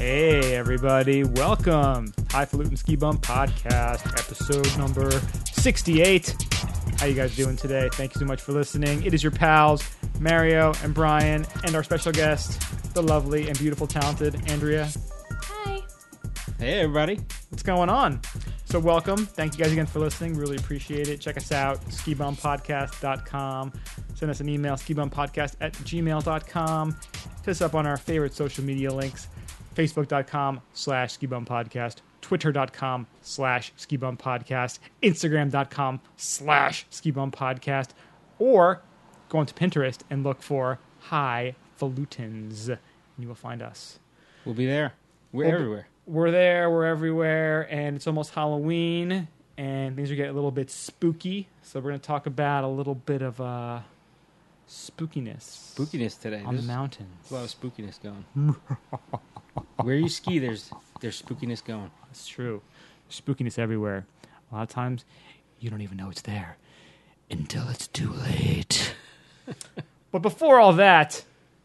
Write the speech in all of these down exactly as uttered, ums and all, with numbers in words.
Hey everybody, welcome Highfalutin Ski Bum Podcast, episode number sixty-eight. How you guys doing today? Thank you so much for listening. It is your pals, Mario and Brian, and our special guest, the lovely and beautiful, talented Andrea. Hi. Hey everybody. What's going on? So welcome. Thank you guys again for listening. Really appreciate it. Check us out, ski bum podcast dot com. Send us an email, ski bum podcast at gmail dot com. Hit us up on our favorite social media links. Facebook.com slash skibumpodcast, Twitter.com slash skibumpodcast, Instagram.com slash skibumpodcast, or go onto Pinterest and look for Highfalutins, and you will find us. We'll be there. We're We'll- everywhere. We're there, we're everywhere, and it's almost Halloween, and things are getting a little bit spooky, so we're going to talk about a little bit of uh, spookiness. Spookiness today. On There's the mountains. a lot of spookiness going. Where you ski, there's there's spookiness going. It's true. Spookiness everywhere. A lot of times, you don't even know it's there until it's too late. But before all that,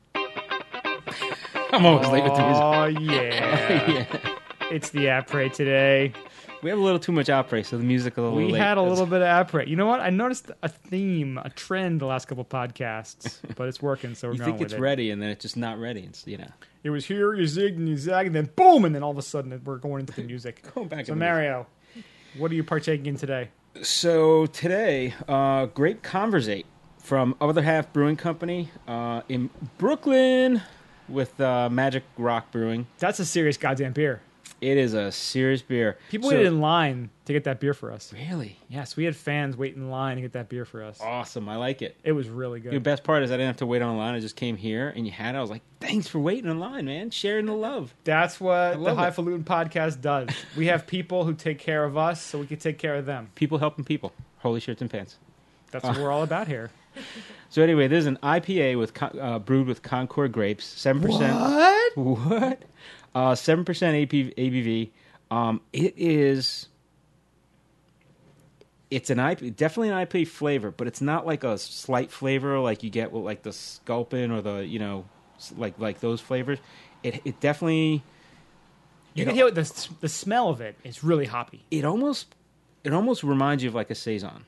I'm always late with the music. oh yeah, Yeah. it's the après today. We have a little too much opera, so the music a little We late. had a That's- little bit of après. You know what? I noticed a theme, a trend the last couple podcasts, but it's working, so we're You going think with it's it. ready, and then it's just not ready. It's, you know. It was here, you zigged and you zagged, and then boom, and then all of a sudden we're going into the music. Going back So in the Mario, what are you partaking in today? So today, uh, great Conversate from Other Half Brewing Company uh, in Brooklyn with uh, Magic Rock Brewing. That's a serious goddamn beer. It is a serious beer. People So- waited in line to get that beer for us. Really? Yes, we had fans wait in line to get that beer for us. Awesome. I like it. It was really good. The best part is I didn't have to wait online. I just came here and you had it. I was like, thanks for waiting in line, man. Sharing the love. That's what the love it. Highfalutin podcast does. We have people who take care of us, so we can take care of them. People helping people. Holy shirts and pants. That's what we're all about here. So anyway, this is an I P A with con- uh, brewed with Concord grapes. seven percent. What? What? Uh, seven percent A P- A B V. Um, it is... It's an I P A, definitely an I P A flavor, but it's not like a slight flavor like you get with like the Sculpin or the, you know, s- like like those flavors. It it definitely... You it can al- hear the the smell of it. It's really hoppy. it almost it almost reminds you of like a saison.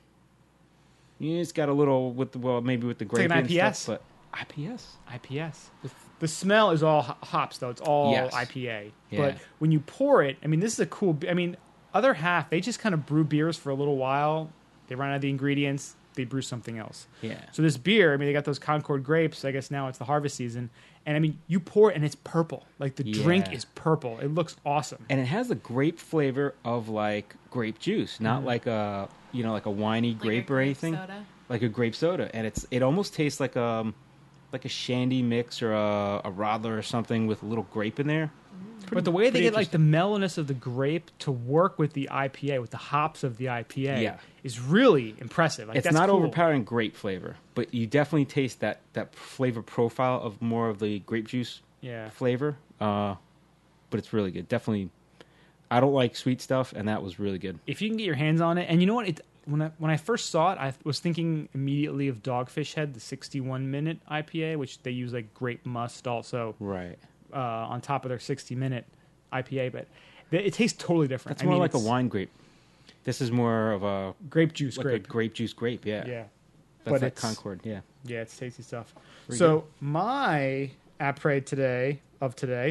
Yeah, it's got a little with the, well maybe with the grape like an and I P S. stuff, but I P S. I P S. The smell is all ho- hops, though. It's all Yes. I P A. Yeah. But when you pour it, I mean, this is a cool... I mean, Other Half, they just kind of brew beers for a little while. They run out of the ingredients. They brew something else. Yeah. So this beer, I mean, they got those Concord grapes. I guess now it's the harvest season. And, I mean, you pour it, and it's purple. Like, the drink Yeah. is purple. It looks awesome. And it has the grape flavor of like grape juice, not like a you know like a winey Like grape a or grape anything, soda. like a grape soda. And it's it almost tastes like um like a shandy mix or a, a Radler or something with a little grape in there. But the way they pretty get, like, the mellowness of the grape to work with the I P A, with the hops of the I P A, Yeah. is really impressive. Like, It's that's not cool. overpowering grape flavor, but you definitely taste that that flavor profile of more of the grape juice Yeah. flavor. Uh, but it's really good. Definitely, I don't like sweet stuff, and that was really good. If you can get your hands on it, and you know what, it when I when I first saw it, I was thinking immediately of Dogfish Head, the sixty-one minute I P A, which they use like grape must also Right. uh, on top of their sixty minute I P A, but it, it tastes totally different. That's I more mean, like a it's wine grape. This is more of a grape juice like grape. a grape juice grape. Yeah. Yeah, That's but like it's Concord. Yeah. yeah, it's tasty stuff. Very so my après today of today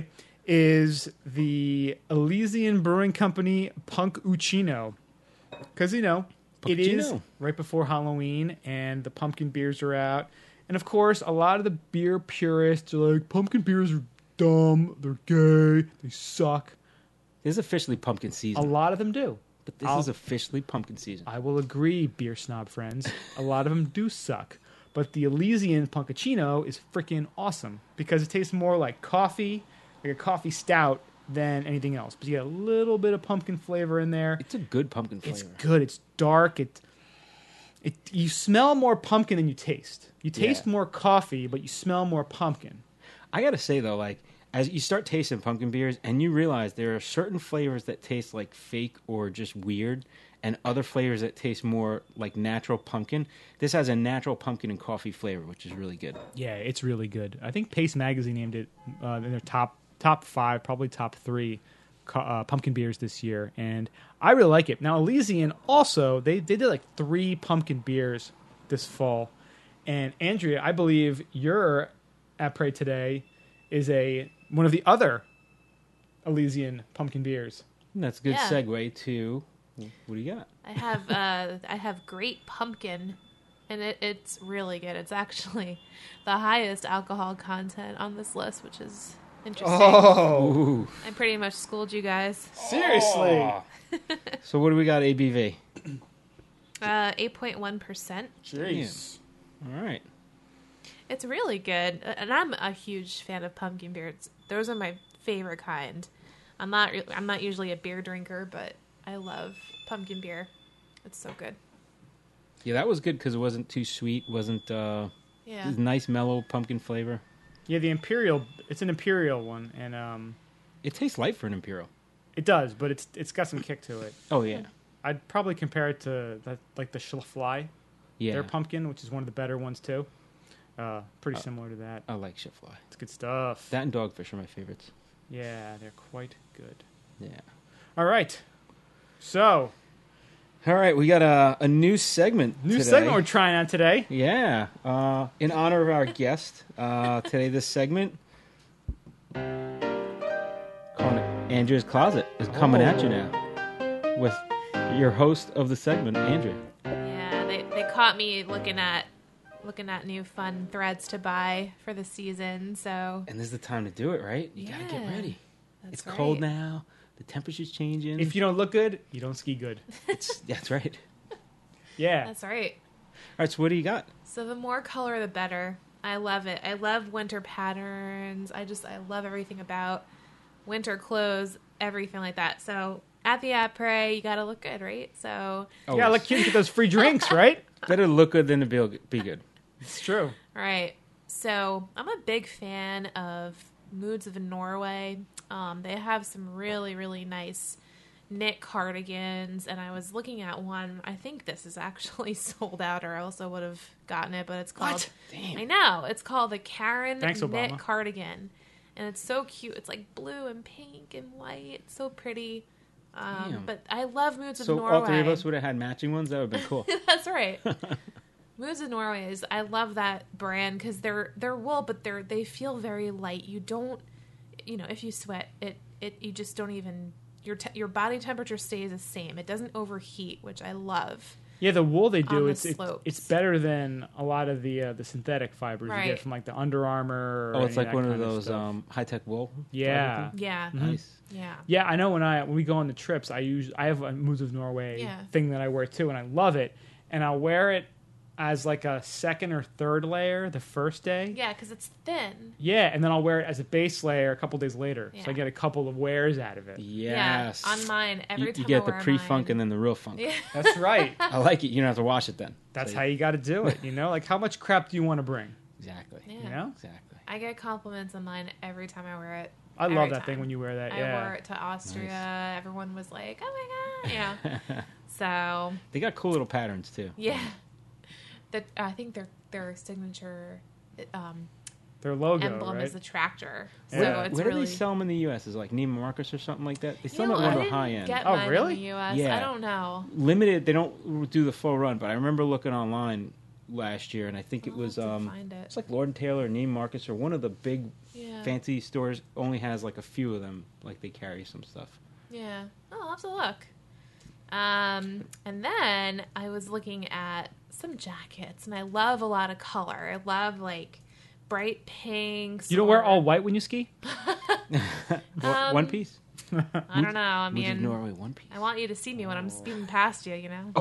is the Elysian Brewing Company Punk Uccino, because you know it is Punkicino. right before Halloween and the pumpkin beers are out, and of course a lot of the beer purists are like pumpkin beers are dumb, they're gay, they suck. This is officially pumpkin A season, lot of them do. but this I'll- is officially pumpkin season. I will agree, beer snob friends. A lot of them do suck. But the Elysian Punkicino is freaking awesome because it tastes more like coffee, like a coffee stout, than anything else. But you get a little bit of pumpkin flavor in there. It's a good pumpkin It's flavor. good. It's dark. It, it you smell more pumpkin than you taste. You taste Yeah. more coffee, but you smell more pumpkin. I gotta say though, like as you start tasting pumpkin beers, and you realize there are certain flavors that taste like fake or just weird, and other flavors that taste more like natural pumpkin. This has a natural pumpkin and coffee flavor, which is really good. Yeah, it's really good. I think Pace Magazine named it uh, in their top top five, probably top three uh, pumpkin beers this year, and I really like it. Now, Elysian also they they did like three pumpkin beers this fall, and Andrea, I believe your après today is a one of the other Elysian pumpkin beers. And that's a good Yeah. segue to what do you got? I have uh, I have Great Pumpkin, and it, it's really good. It's actually the highest alcohol content on this list, which is interesting. Oh, Ooh. I pretty much schooled you guys. seriously? Oh. So what do we got? A B V. Uh, eight point one percent. Jeez. All right. It's really good, and I'm a huge fan of pumpkin beers. Those are my favorite kind. I'm not re- I'm not usually a beer drinker, but I love pumpkin beer. It's so good. Yeah, that was good because it wasn't too sweet. wasn't uh, Yeah. it was nice mellow pumpkin flavor. Yeah, the imperial. It's an imperial one, and um, It tastes light for an imperial. it does, but it's it's got some kick to it. Oh yeah, I'd probably compare it to that, like the Schlafly, yeah. their pumpkin, which is one of the better ones too. Uh, pretty Uh, similar to that. I like Shitfly. It's good stuff. That and Dogfish are my favorites. Yeah, they're quite good. Yeah. All right, so All right, we got a, a new segment. new today. segment we're trying out today. Yeah. Uh, in honor of our guest uh, today, this segment called Andrea's Closet is coming at you now with your host of the segment, Andrea. Yeah, they, they caught me looking at looking at new fun threads to buy for the season. So And this is the time to do it, right? You gotta get Yeah, ready. that's It's cold right. now. The temperature's changing. If you don't look good, you don't ski good. it's, that's right. Yeah, That's right. All right, so what do you got? So the more color, the better. I love it. I love winter patterns. I just I love everything about winter clothes, everything like that. So at the après, you gotta look good, right? So Oh, yeah, look cute. Get those free drinks, right? better look good than to be, be good. It's true. all right. So I'm a big fan of Moods of Norway. Um, they have some really, really nice knit cardigans, and I was looking at one. I think this is actually sold out, or I also would have gotten it, but it's called. What? Damn. I know. It's called the Karen Thanks, Knit Obama. Cardigan, and it's so cute. It's like blue and pink and white. It's so pretty. Um, Damn. but I love Moods of So Norway. all three of us would have had matching ones. That would have been cool. That's right. Moods of Norway is I love that brand because they're they're wool, but they're they feel very light. You don't, you know, if you sweat, it it you just don't even your te- your body temperature stays the same. It doesn't overheat, which I love. Yeah, the wool they do, On the it's, it's slopes. it's better than a lot of the uh, the synthetic fibers you Right. get from like the Under Armour. Or Oh, it's any like that one of kind those stuff. um, high tech wool. Yeah. Yeah, Nice. yeah, Yeah, I know when I when we go on the trips, I use I have a Moods of Norway Yeah. thing that I wear too, and I love it. And I'll wear it as like a second or third layer the first day. yeah, because it's thin. Yeah, and then I'll wear it as a base layer a couple days later, so I Yeah. get a couple of wears out of it. Yes. Yeah, on mine every you, time you get I the wear pre-funk mine. and then the real funk. Yeah. That's right. I like it. You don't have to wash it then. That's So how you got to do it. You know, like how much crap do you want to bring? Exactly. Yeah. You know, Exactly. I get compliments on mine every time I wear it. I Every love that time. thing when you wear that. I Yeah. wore it to Austria. Nice. Everyone was like, "Oh my god!" Yeah. So They got cool little patterns too. yeah, that I think their their signature um, Their logo, emblem right? is the tractor. So Yeah. it's Where really. do they sell them in the U S? Is it like Neiman Marcus or something like that? They You sell know, them at I one of the didn't high end. get Oh, mine really? in the U S. Yeah. I don't know. Limited. They don't do the full run, but I remember looking online last year, and I think it I'll was have to um, find it. it's like Lord and Taylor or Neiman Marcus or one of the big Yeah. fancy stores only has like a few of them. Like they carry some stuff. Yeah. Oh, I'll have to look. Um, and then I was looking at some jackets, and I love a lot of color. I love like bright pinks. You don't wear or- all white when you ski? One- Um, one piece. I don't know. I Moods of mean, Norway, one piece. I want you to see me when I'm speeding past you. You know.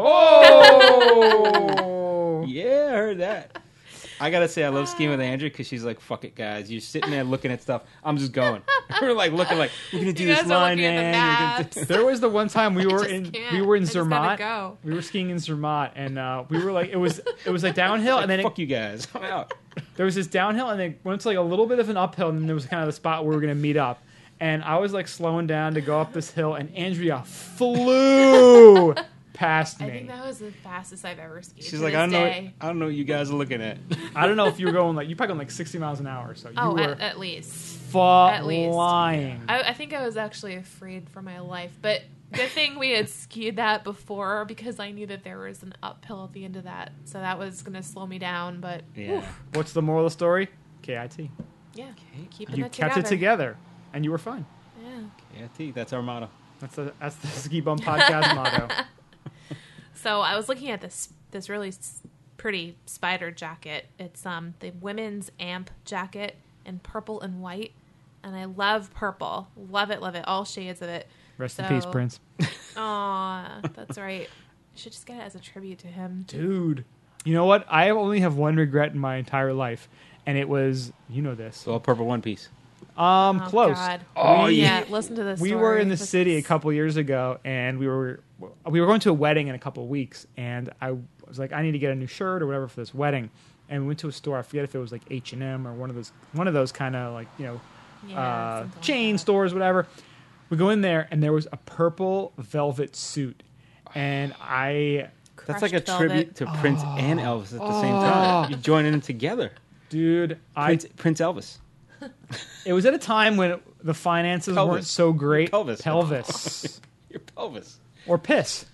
Oh, Yeah, I heard that. I gotta say, I love skiing with Andrew because she's like, "Fuck it, guys." You're sitting there looking at stuff. I'm just going. We're like looking like we're gonna do You this guys are line, looking at the man. We're gonna maps. do- there was the one time we I were just in can't. we were in I just gotta Zermatt. go. We were skiing in Zermatt, and uh, we were like it was it was like downhill, and then it, Fuck you guys. I'm out. there was this downhill, and then went to like a little bit of an uphill, and then there was kind of the spot where we were going to meet up. And I was like slowing down to go up this hill, and Andrea flew past I think me. that was the fastest I've ever skied. She's to like, this I don't know. day. I don't know what you guys are looking at. I don't know if you were going like you probably going like sixty miles an hour, so you Oh, were at, at least. At least. flying. I, I think I was actually afraid for my life, but good thing we had skied that before because I knew that there was an uphill at the end of that, so that was going to slow me down. But Yeah. oof, What's the moral of the story? K I T. yeah, keeping You it kept together. it together, and you were fine. Yeah. Yeah, T, that's our motto. That's the that's the Ski Bum Podcast motto. So I was looking at this this really s- pretty spider jacket. It's um the women's amp jacket in purple and white, and I love purple. Love it, love it. All shades of it. Rest in So- peace, Prince. Aw, that's right. You should just get it as a tribute to him. Dude, you know what? I only have one regret in my entire life, and it was, you know this. So, purple one piece. Um, Oh, close. God. Oh, We- yeah. yeah. Listen to this. We story. were in the This city a is- couple years ago, and we were we were going to a wedding in a couple of weeks, and I was like, I need to get a new shirt or whatever for this wedding, and we went to a store. I forget if it was like H and M or one of those one of those kind of like you know Yeah, uh, something like chain that. stores, whatever. We go in there, and there was a purple velvet suit, and I, That's like a Crushed velvet. tribute to Prince and Elvis at the same time. You join in together. dude, I Prince, Prince Elvis. it was at a time when the finances Pelvis. weren't so great. Pelvis. Pelvis. Your pelvis. Or piss.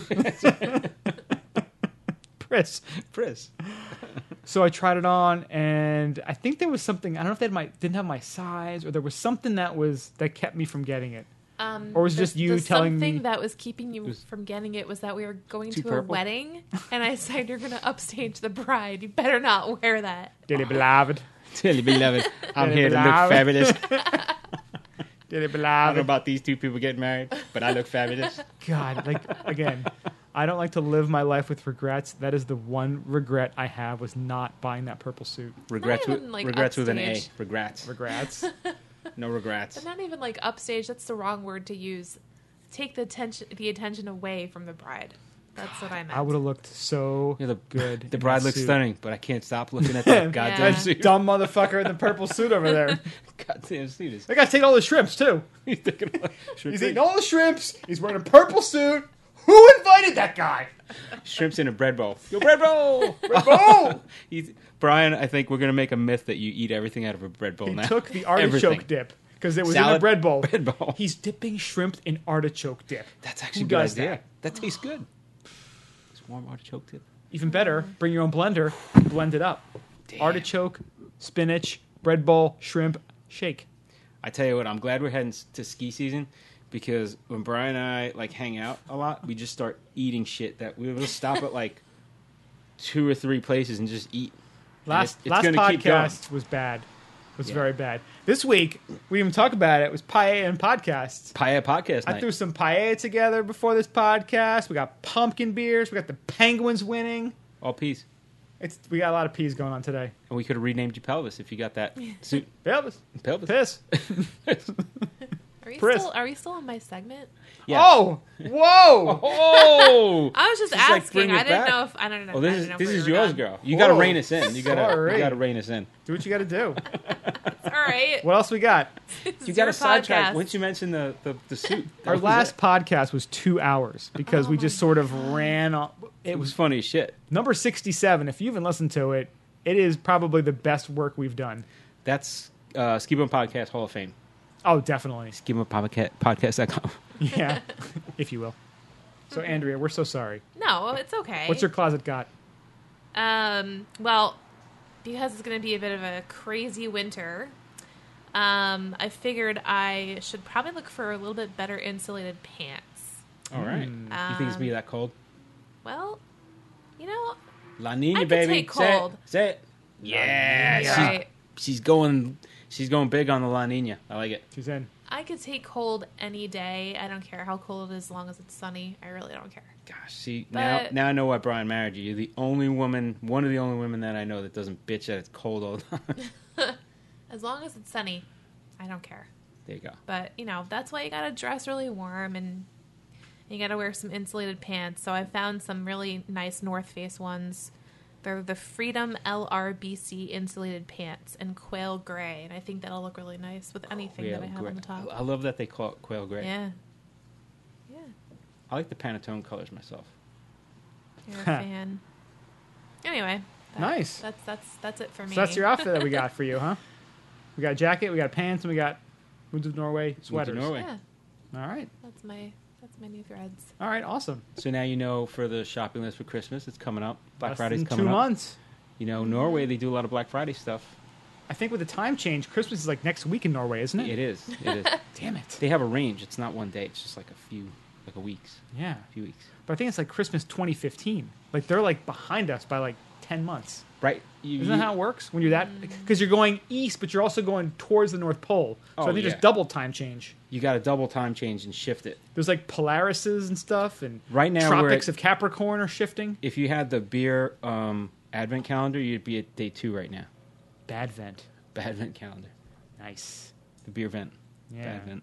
Piss. Pris. So I tried it on, and I think there was something. I don't know if they had my didn't have my size, or there was something that was that kept me from getting it. Um, Or was it the- just you the telling something me- that was keeping you was from getting it was that we were going too to a purple? wedding, and I said you're going to upstage the bride. You better not wear that. Dearly beloved, Dearly beloved, I'm Dearly here to look beloved. fabulous. dearly I don't know beloved. about these two people getting married, but I look fabulous. God, like again, I don't like to live my life with regrets. That is the one regret I have was not buying that purple suit. Regrets, even, with, like, regrets with an A. upstage. Regrets. Regrets. No regrets. But not even like upstage. That's the wrong word to use. Take the attention, the attention away from the bride. That's what I meant. I would have looked so Yeah, the, good. the in bride that looks suit. stunning, but I can't stop looking at that goddamn Yeah. That suit. dumb motherfucker in the purple suit over there. Goddamn suit is. That guy's taking all the shrimps too. He's thinking about He's eating all the shrimps. He's wearing a purple suit. Who invited that guy? shrimps in a bread bowl. Yo, bread bowl. Bread bowl! He's, Brian, I think we're gonna make a myth that you eat everything out of a bread bowl He now. took the artichoke Everything. dip because it was in a Salad, bread bowl. bread bowl. He's dipping shrimp in artichoke dip. That's actually Who a good does idea. that? That, tastes good. It's warm artichoke tip. Even better, bring your own blender, blend it up. Damn. Artichoke, spinach, bread bowl, shrimp, shake. I tell you what, I'm glad we're heading s- to ski season because when Brian and I like hang out a lot, we just start eating shit that we will stop at like two or three places and just eat. And Last it's- it's last gonna keep going. podcast was bad. Was Yeah. very bad. This week we didn't even talk about it. It was paella and podcasts. Paella podcast I night. threw some paella together before this podcast. We got pumpkin beers. We got the Penguins winning. All peas. It's we got a lot of peas going on today. And we could have renamed you Pelvis if you got that suit. Pelvis, Pelvis. piss. Are we Chris. still? Are we still on my segment? Yeah. Oh, whoa! Oh! I was just She's like, asking. bring it I didn't back. know if I don't know. Oh, I this didn't is know if this we is were yours, done. girl. You got to Whoa. rein us in. You got to Sorry. you got to rein us in. Do what you got to do. All right. What else we got? It's You got your to sidetrack. podcast. Once you mentioned the the, the suit, that Our was last it. podcast was two hours because Oh we my just sort of ran on. it It was was funny as shit. number sixty-seven. If you even listened to it, it is probably the best work we've done. That's uh, Ski Bum Podcast Hall of Fame. Oh, definitely. Ski Bum Podcast dot com. Yeah, if you will. So, Andrea, we're so sorry. No, it's okay. What's your closet got? Um, well, because it's going to be a bit of a crazy winter, um, I figured I should probably look for a little bit better insulated pants. All right. Mm. You think it's gonna be that cold? Well, you know, La Nina, I could baby. take Say it. cold. Say it. Yeah. you're She's, right. she's going. She's going big on the La Nina. I like it. She's in. I could take cold any day. I don't care how cold it is as long as it's sunny. I really don't care. Gosh, see now, But- now I know why Brian married you. You're the only woman, one of the only women that I know that doesn't bitch that it's cold all the time. As long as it's sunny, I don't care. There you go. But, you know, that's why you gotta dress really warm and you gotta wear some insulated pants. So I found some really nice North Face ones. They're the Freedom L R B C insulated pants in quail gray. And I think that'll look really nice with anything Quail that I have gray. on the top. I love that they call it quail gray. Yeah. Yeah. I like the Pantone colors myself. You're a fan. Anyway. that- Nice. That's, that's, that's it for me. So that's your outfit that we got for you, huh? We got a jacket, we got pants, and we got Moods of Norway sweaters. Moods of Norway. Yeah, All right. that's my that's my new threads. All right, awesome. So now you know for the shopping list for Christmas, it's coming up. Black Less Friday's than coming two up. months. You know, Norway, they do a lot of Black Friday stuff. I think with the time change, Christmas is like next week in Norway, isn't it? It is. It is. Damn it. They have a range. It's not one day. It's just like a few, like a weeks, Yeah. a few weeks. But I think it's like Christmas twenty fifteen. Like they're like behind us by like ten months. Right? You, Isn't that how it works? When you're that, because you're going east, but you're also going towards the North Pole. So Oh, I think yeah. there's double time change. you got to double time change and shift it. There's like Polarises and stuff, and Right now, we're Tropics at- of Capricorn are shifting. If you had the beer um, advent calendar, you'd be at day two right now. Bad vent. The advent calendar. Nice. The beer vent. Yeah. Bad vent.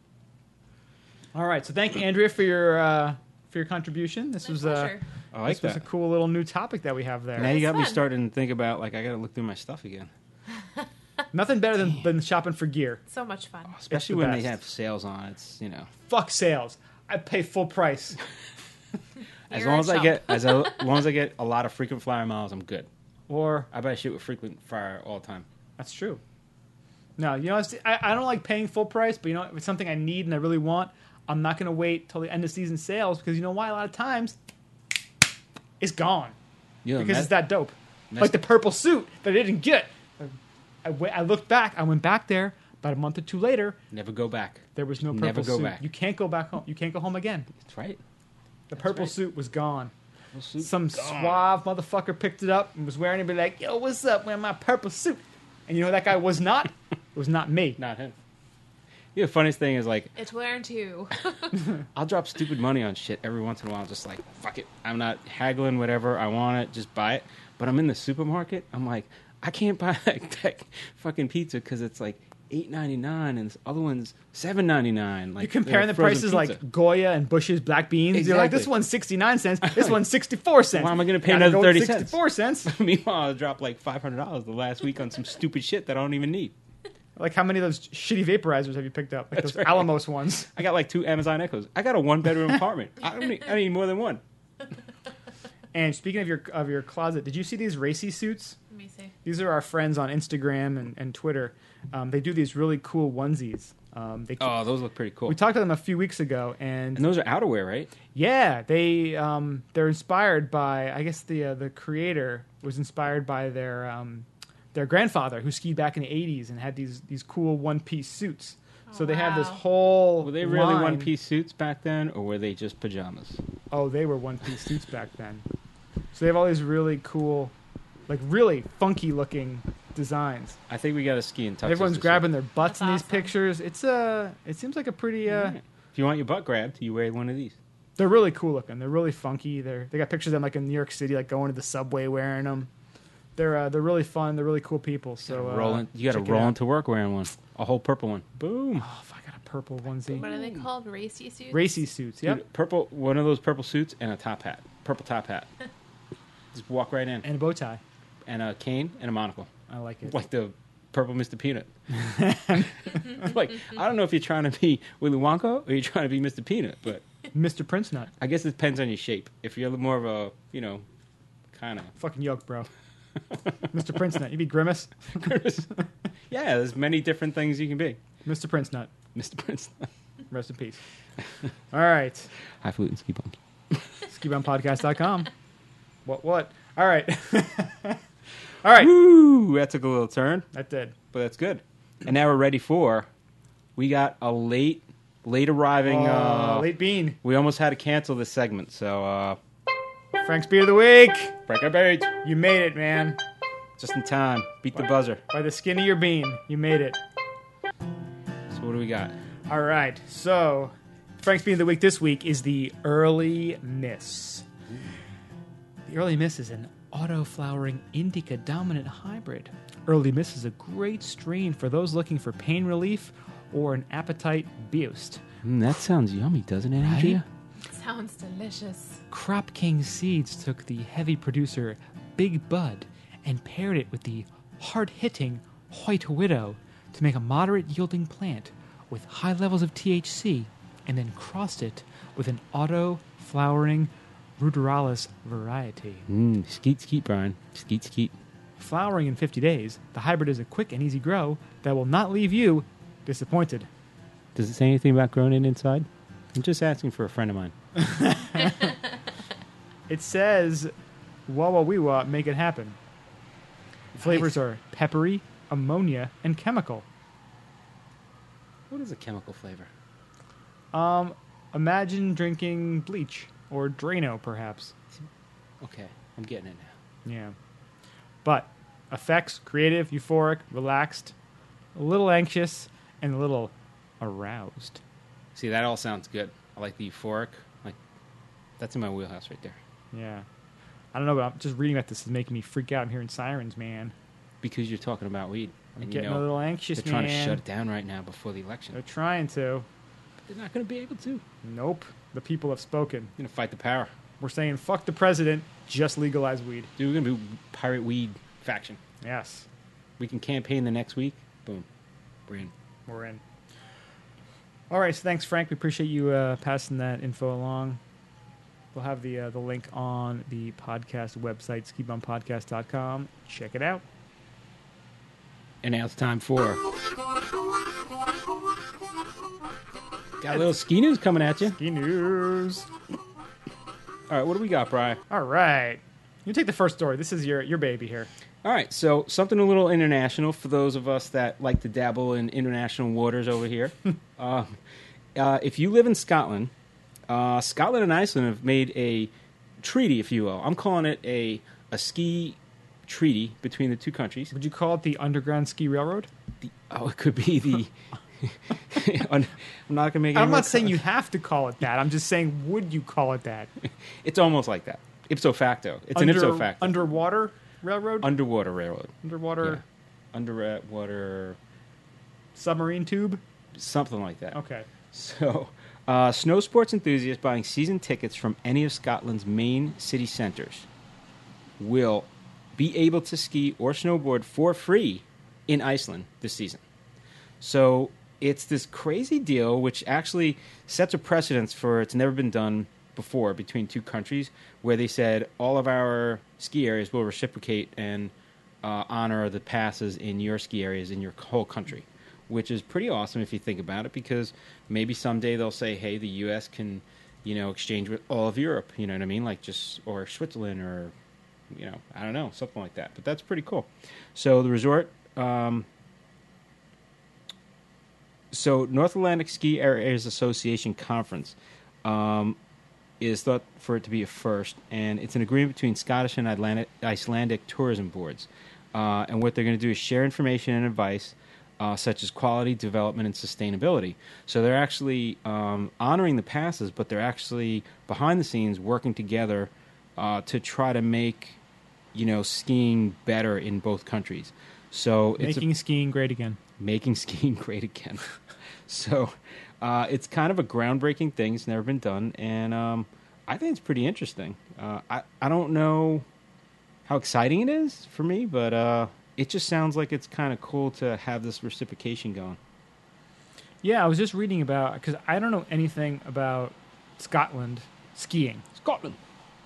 All right. So thank you, Andrea, for your uh, for your contribution. This My was uh, pleasure. I like this was a that. cool little new topic that we have there. Now you got It's me fun. starting to think about, like, I got to look through my stuff again. Nothing better than, than shopping for gear. So much fun. Especially the when best. they have sales on. It's, you know. Fuck sales. I pay full price. As You're long a as I chump. get as, a, as long as I get a lot of frequent flyer miles, I'm good. Or I buy shit with frequent flyer all the time. that's true. No, you know, it's, I, I don't like paying full price, but you know, if it's something I need and I really want, I'm not going to wait till the end of season sales because you know why? A lot of times, it's gone You know, because Met- it's that dope. Met- Like the purple suit that I didn't get. I, wa- I looked back. I went back there about a month or two later. never go back. There was no purple Never go suit. back. You can't go back home. You can't go home again. That's right. The purple right. suit was gone. Well, suit Some gone. suave motherfucker picked it up and was wearing it and be like, yo, what's up, man? My purple suit. And you know who that guy was not? It was not me. Not him. You know, the funniest thing is, like, It's wearing too. I'll drop stupid money on shit every once in a while. Just like, fuck it. I'm not haggling, whatever. I want it. Just buy it. But I'm in the supermarket. I'm like, I can't buy that, that fucking pizza because it's like eight ninety-nine and this other one's seven ninety-nine. Like, You're comparing they're the frozen prices pizza. like Goya and Bush's black beans. You're like, this Exactly. one's sixty-nine cents. This one's sixty-four cents. Why am I gonna pay Gotta another go with thirty cents? sixty-four cents. Meanwhile, I dropped like five hundred dollars the last week on some stupid shit that I don't even need. Like, how many of those shitty vaporizers have you picked up? Like That's those right. Alamos ones. I got like two Amazon Echoes. I got a one bedroom apartment. I don't need, I need more than one. And speaking of your of your closet, did you see these racy suits? Let me see. These are our friends on Instagram and, and Twitter. Um, they do these really cool onesies. Um, they keep, Oh, those look pretty cool. we talked to them a few weeks ago, and And those are outerwear, right? yeah, they um, they're inspired by. I guess the uh, the creator was inspired by their um, their grandfather who skied back in the eighties and had these these cool one piece suits. So Oh, they have this wow. whole. Were they really line- one piece suits back then, or were they just pajamas? Oh, they were one piece suits back then. So they have all these really cool, like really funky looking designs. I think we got to ski in tuxes. Everyone's this grabbing their butts That's in these awesome. pictures. It's uh, it seems like a pretty. Uh, year. If you want your butt grabbed, you wear one of these. They're really cool looking. They're really funky. They're they got pictures of them like in New York City, like going to the subway wearing them. They're uh, they're really fun. They're really cool people. So uh, rolling, you got to check it roll out. into work wearing one, a whole purple one. Boom. Oh, if I got a purple onesie, What are they called? Racy suits? racy suits. Yep, Dude, purple, one of those purple suits and a top hat, purple top hat. Just walk right in, and a bow tie. and a cane and a monocle, I like it. like the purple Mister Peanut. Like, I don't know if you're trying to be Willy Wonka or you're trying to be Mister Peanut, but Mister Prince Nut. I guess it depends on your shape. If you're more of a, you know, kind of. Fucking yoke, bro. Mister Prince Nut. You be Grimace. Yeah, there's many different things you can be. Mister Prince Nut. Mister Prince. Rest in peace. All right. Highfalutin ski bumps. ski bum podcast dot com. What? What? All right. All right. Woo! That took a little turn, That did. but that's good. And now we're ready for. We got a late, late arriving. Oh, uh, late bean. We almost had to cancel this segment, so uh, Frank's beer of the week. break our bait. You made it, man. Just in time. Beat the buzzer. By the skin of your bean, you made it. So what do we got? All right. So, Frank's bean of the week this week is the Early Miss. The Early Miss is an auto-flowering indica dominant hybrid. Early Miss is a great strain for those looking for pain relief or an appetite boost. Mm, that sounds yummy, doesn't it, Right? Andrea? Sounds delicious. Crop King Seeds took the heavy producer Big Bud and paired it with the hard-hitting White Widow to make a moderate-yielding plant with high levels of T H C, and then crossed it with an auto-flowering Ruderalis variety. Mm, skeet, skeet, Brian. Skeet, skeet. flowering in fifty days, the hybrid is a quick and easy grow that will not leave you disappointed. Does it say anything about growing it inside? I'm just asking for a friend of mine. It says, Wawa Weewa, make it happen. Flavors are peppery, ammonia, and chemical. What is a chemical flavor? Um, imagine drinking bleach or Drano, perhaps. Okay, I'm getting it now. Yeah. But effects, creative, euphoric, relaxed, a little anxious, and a little aroused. See, that all sounds good. I like the euphoric. Like, that's in my wheelhouse right there. Yeah. I don't know, but I'm just reading about this is making me freak out. I'm hearing sirens, man. Because you're talking about weed. I'm and getting you know, a little anxious, they're man. trying to shut it down right now before the election. They're trying to. They're not going to be able to. Nope. The people have spoken. You're going to fight the power. We're saying, fuck the president, just legalize weed. Dude, we're going to be pirate weed faction. Yes. We can campaign the next week. Boom. We're in. We're in. All right, so thanks, Frank. We appreciate you uh, passing that info along. We'll have the uh, the link on the podcast website, ski bum podcast dot com. Check it out. And now it's time for... Got a little ski news coming at you. Ski news. All right, what do we got, Brian? All right. You take the first story. This is your, your baby here. All right, so something a little international for those of us that like to dabble in international waters over here. uh, uh, if you live in Scotland, uh, Scotland and Iceland have made a treaty, if you will. I'm calling it a a ski treaty between the two countries. Would you call it the Underground Ski Railroad? The, oh, it could be the... I'm not gonna make. I'm not saying you have to call it that. I'm just saying, would you call it that? It's almost like that. Ipso facto. It's Under, an ipso facto. Underwater railroad? Underwater railroad. Underwater Yeah. Underwater. submarine tube? Something like that. Okay. So, uh, snow sports enthusiasts buying season tickets from any of Scotland's main city centres will be able to ski or snowboard for free in Iceland this season. So it's this crazy deal which actually sets a precedence for it's never been done before between two countries, where they said all of our ski areas will reciprocate and uh, honor the passes in your ski areas in your whole country, which is pretty awesome if you think about it, because maybe someday they'll say, hey, the U S can, you know, exchange with all of Europe, you know what I mean? Like just, or Switzerland, or, you know, I don't know, something like that. But that's pretty cool. So the resort, um, so North Atlantic Ski Areas Association Conference um, is thought for it to be a first, and it's an agreement between Scottish and Atlantic, Icelandic tourism boards. Uh, and what they're going to do is share information and advice, uh, such as quality, development, and sustainability. So they're actually um, honoring the passes, but they're actually behind the scenes working together uh, to try to make, you know, skiing better in both countries. So it's Making a, skiing great again. making skiing great again. So uh, it's kind of a groundbreaking thing. It's never been done, and um, I think it's pretty interesting. Uh, I I don't know how exciting it is for me, but uh, it just sounds like it's kind of cool to have this reciprocation going. Yeah, I was just reading about, because I don't know anything about Scotland skiing. Scotland.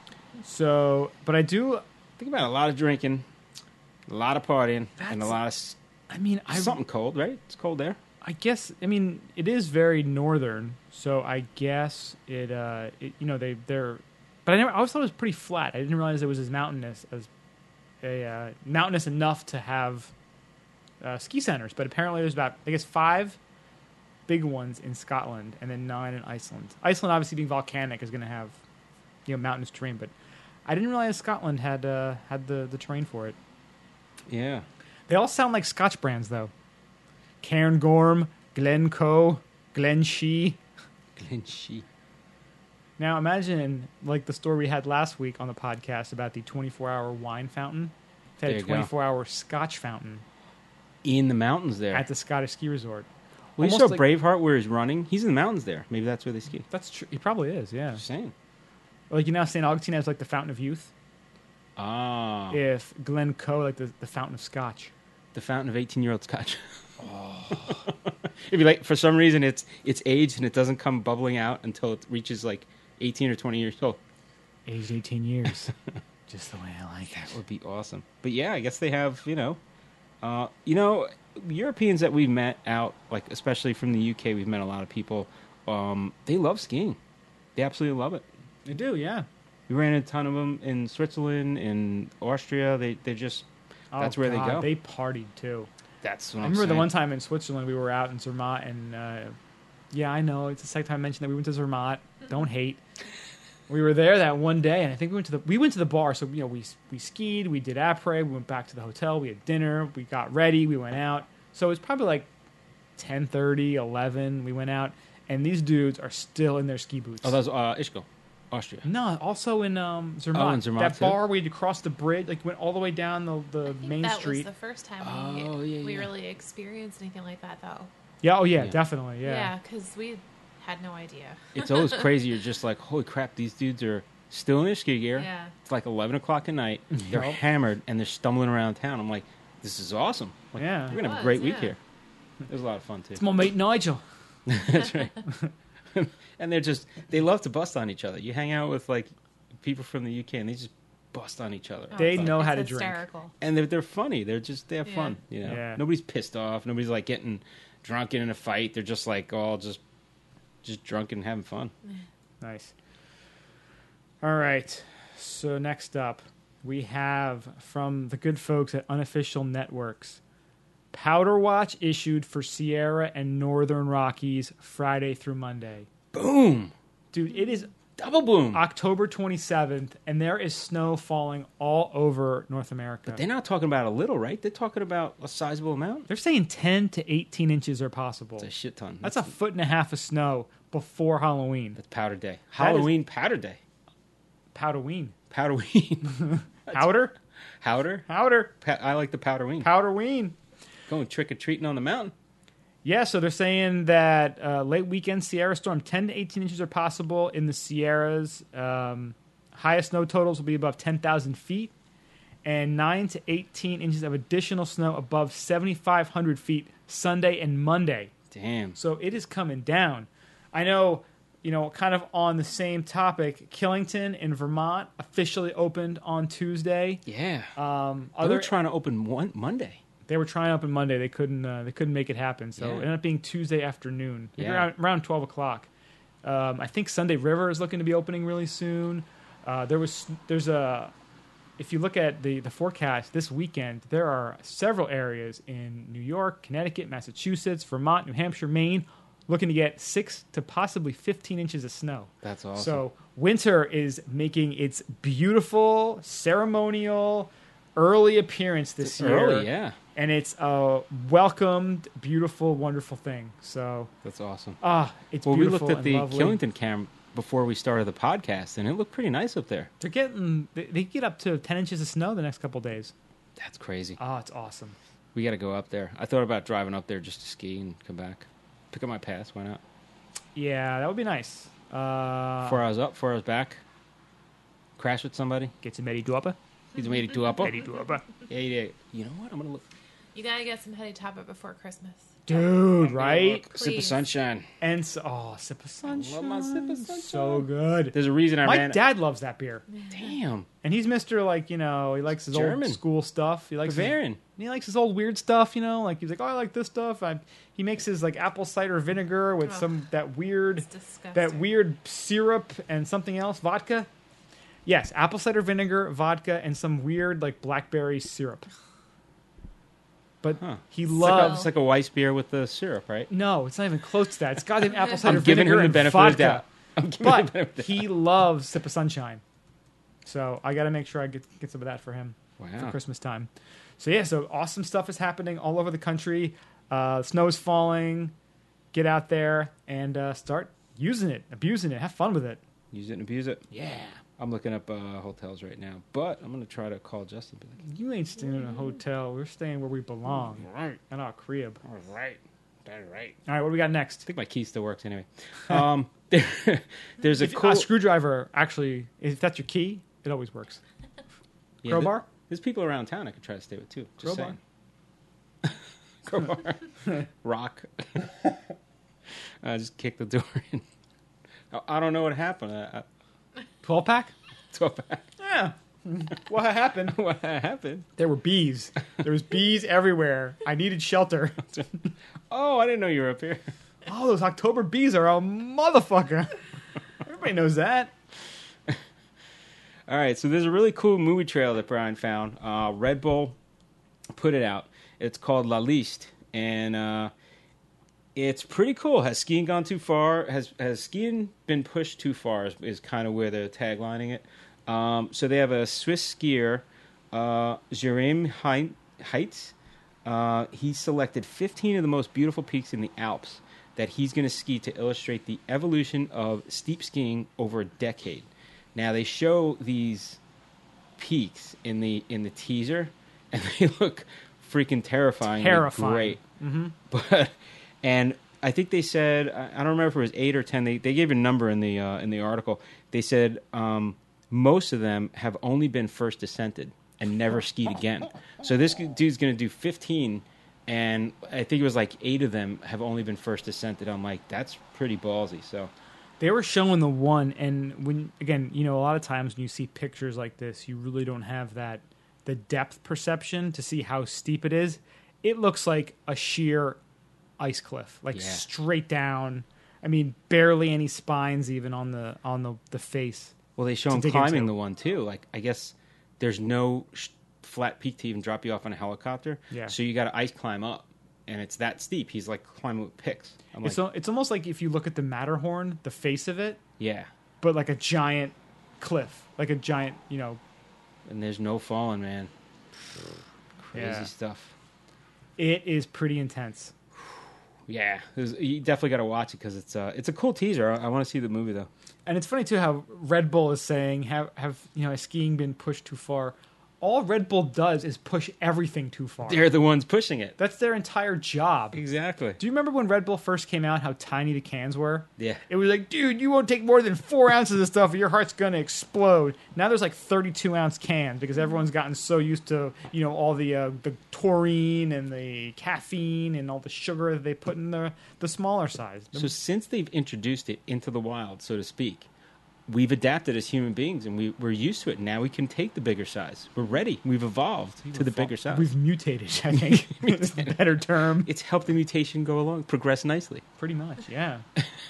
So, but I do, Think about it, a lot of drinking, a lot of partying, and a That's- lot of s- I mean, I something cold, right? It's cold there. I guess, I mean, it is very northern, so I guess it, uh, it you know, they, they're, but I never, I always thought it was pretty flat. I didn't realize it was as mountainous, as a, uh, mountainous enough to have uh, ski centers, but apparently there's about, I guess, five big ones in Scotland, and then nine in Iceland. Iceland, obviously being volcanic, is going to have, you know, mountainous terrain, but I didn't realize Scotland had, uh, had the, the terrain for it. Yeah. They all sound like Scotch brands, though. Cairngorm, Glencoe, Glenshee. Glenshee. Now imagine, like the story we had last week on the podcast about the twenty-four hour wine fountain. They There had you a go. twenty-four hour Scotch fountain In the mountains there. at the Scottish ski resort. Well, you Almost saw like- Braveheart where he's running. He's in the mountains there. Maybe that's where they ski. That's true. He probably is, yeah. Just saying. Like, you know, Saint Augustine has like the fountain of youth. Ah. If Glencoe, like the, the fountain of Scotch. The fountain of eighteen-year-old Scotch. Oh. It'd be like, for some reason, it's it's aged and it doesn't come bubbling out until it reaches like eighteen or twenty years old. Aged eighteen years. just the way I like That it. would be awesome. But yeah, I guess they have, you know, uh, you know, Europeans that we've met out, like especially from the U K, we've met a lot of people. Um, they love skiing. They absolutely love it. They do, yeah. We ran into a ton of them in Switzerland, in Austria. They they just that's Oh, where God, they go. They partied too. That's what I I'm remember the saying. one time in Switzerland we were out in Zermatt, and uh, yeah, I know it's the second time I mentioned that we went to Zermatt. Don't hate. We were there that one day, and I think we went to the we went to the bar. So you know, we we skied, we did après, we went back to the hotel, we had dinner, we got ready, we went out. So it's probably like ten thirty, eleven. We went out, and these dudes are still in their ski boots. Oh, that was uh, Ischgl, Austria. No, also in um, Zermatt. Oh, in Zermatt, that too? bar we had to cross the bridge, like went all the way down the, the I think main that street. was the first time Oh, we, yeah, we yeah. really experienced anything like that, though. Yeah, oh yeah, Yeah. definitely, yeah. Yeah, because we had no idea. It's always crazy. You're just like, holy crap, these dudes are still in their ski gear. Yeah. It's like eleven o'clock at night. They're Yup. hammered and they're stumbling around town. I'm like, this is awesome. Like, Yeah. we're gonna have a It great was, week yeah. here. It was a lot of fun too. It's my mate Nigel. That's right. And they're just they love to bust on each other. You hang out with like people from the U K and they just bust on each other. Oh, They it's- know it's how to drink. hysterical. And they're they're funny. They're just they have Yeah. fun. You know, Yeah. nobody's pissed off. Nobody's like getting drunk and in a fight. They're just like all just just drunk and having fun. Nice. All right. So next up, we have from the good folks at Unofficial Networks, Powder Watch issued for Sierra and Northern Rockies Friday through Monday. Boom, Dude, it is double boom. October twenty-seventh, and there is snow falling all over North America. They're not talking about a little, right? They're talking about a sizable amount. They're saying ten to eighteen inches are possible. It's a shit ton. That's a foot and a half of snow before Halloween. That's powder day. That is- Halloween powder day. Powderween. Powderween. Powder? Powder. Powder. Pa- I like the powderween. Powderween. Going trick or treating on the mountain. Yeah, so they're saying that uh, late weekend Sierra storm, ten to eighteen inches are possible in the Sierras. Um, highest snow totals will be above ten thousand feet, and nine to eighteen inches of additional snow above seventy-five hundred feet Sunday and Monday. Damn. So it is coming down. I know, you know, kind of on the same topic, Killington in Vermont officially opened on Tuesday. Yeah. Um, They other were trying to open one Monday. They were trying to open Monday. They couldn't. Uh, they couldn't make it happen. So Yeah. it ended up being Tuesday afternoon, maybe Yeah. around, around twelve o'clock. Um, I think Sunday River is looking to be opening really soon. Uh, there was there's a if you look at the the forecast this weekend, there are several areas in New York, Connecticut, Massachusetts, Vermont, New Hampshire, Maine, looking to get six to possibly fifteen inches of snow. That's awesome. So winter is making its beautiful ceremonial early appearance this It's year. early, yeah. And it's a welcomed, beautiful, wonderful thing. So, That's awesome. ah, it's Well, we beautiful looked at and the lovely. Killington camp before we started the podcast, and it looked pretty nice up there. They're getting, they, they get up to ten inches of snow the next couple days. That's crazy. Oh, it's awesome. We got to go up there. I thought about driving up there just to ski and come back. Pick up my pass. Why not? Yeah, that would be nice. Uh, Four hours up, four hours back. Crash with somebody. get some Eddie Duapa. He's made it to up. Eddie Duapa. Yeah, yeah. You know what? I'm gonna look. You gotta get some Hetty Topper before Christmas. Dude, right? Look. Sip of Please. sunshine. And so, oh, sip of sunshine. love my sip of sunshine. So good. There's a reason I My ran. dad loves that beer. Damn. And he's Mister like, you know, he likes his German. old school stuff. He likes his, Bavarian. he likes his old weird stuff, you know, like he's like, "Oh, I like this stuff." I, he makes his like apple cider vinegar with Oh. some that weird It's disgusting. that weird syrup and something else, vodka. Yes, apple cider vinegar, vodka, and some weird like blackberry syrup. But Huh. he It's like, a, loves it's like a Weiss beer with the syrup, right? no, it's not even close to that. It's goddamn apple cider I'm giving vinegar him the and benefit vodka. of the doubt. I'm giving him the But benefit of the he loves Sip of Sunshine. So I got to make sure I get, get some of that for him doubt. for Wow. Christmas time. So yeah, so awesome stuff is happening all over the country. Uh, snow is falling. Get out there and uh, start using it, abusing it, have fun with it. Use it and abuse it. Yeah. I'm looking up uh, hotels right now, but I'm gonna try to call Justin. Be like, You ain't staying in a hotel. We're staying where we belong, right, in our crib. all right, all right. All right, what do we got I next? think my key still works anyway. Um, there, there's a If, cool a screwdriver, actually, if that's your key, it always works. yeah, Crowbar? th- there's people around town I could try to stay with too. Just Crowbar. saying. Crowbar, rock. I just kicked the door in. I- I don't know what happened. I, I, twelve pack? twelve pack. Yeah. What happened? What happened? There were bees. There was bees everywhere. I needed shelter. Oh, I didn't know you were up here. Oh, those October bees are a motherfucker. Everybody knows that. All right, so there's a really cool movie trailer that Brian found. Uh, Red Bull put it out. It's called La Liste, and uh, it's pretty cool. Has skiing gone too far? Has has skiing been pushed too far? Is, is kind of where they're taglining it. Um, so they have a Swiss skier, uh, Jerome Heitz. Uh, he selected fifteen of the most beautiful peaks in the Alps that he's going to ski to illustrate the evolution of steep skiing over a decade. Now they show these peaks in the in the teaser, and they look freaking terrifying. Terrifying. Great. Mm-hmm. But and I think they said, I don't remember if it was eight or ten. They they gave a number in the uh, in the article. They said um, most of them have only been first ascended and never skied again. So this dude's going to do fifteen, and I think it was like eight of them have only been first ascended. I'm like, that's pretty ballsy. So. They were showing the one, and when again, you know, a lot of times when you see pictures like this, you really don't have that the depth perception to see how steep it is. It looks like a sheer ice cliff, like Yeah. straight down. I mean, barely any spines even on the on the, the face. Well, they show to him dig climbing into. the one too. Like, I guess there's no sh- flat peak to even drop you off on a helicopter. Yeah. So you got to ice climb up, and it's that steep. He's like climbing with picks. I'm like, It's al- it's almost like if you look at the Matterhorn, the face of it, yeah. but like a giant cliff, like a giant, you know. And there's no falling, man. Crazy Yeah. stuff. It is pretty intense. Yeah, There's- you definitely got to watch it because it's uh, it's a cool teaser. I, I want to see the movie though. And it's funny too how Red Bull is saying have have you know has skiing been pushed too far? All Red Bull does is push everything too far. They're the ones pushing it. That's their entire job. Exactly. Do you remember when Red Bull first came out? How tiny the cans were? Yeah. It was like, dude, you won't take more than four ounces of stuff, or your heart's gonna explode. Now there's like thirty-two ounce cans because everyone's gotten so used to you know all the uh, the taurine and the caffeine and all the sugar that they put in the the smaller size. So since they've introduced it into the wild, so to speak, we've adapted as human beings, and we, we're used to it. Now we can take the bigger size. We're ready. We've evolved to the bigger size. We've mutated, I think. It's a better term. It's helped the mutation go along, progress nicely. Pretty much, yeah.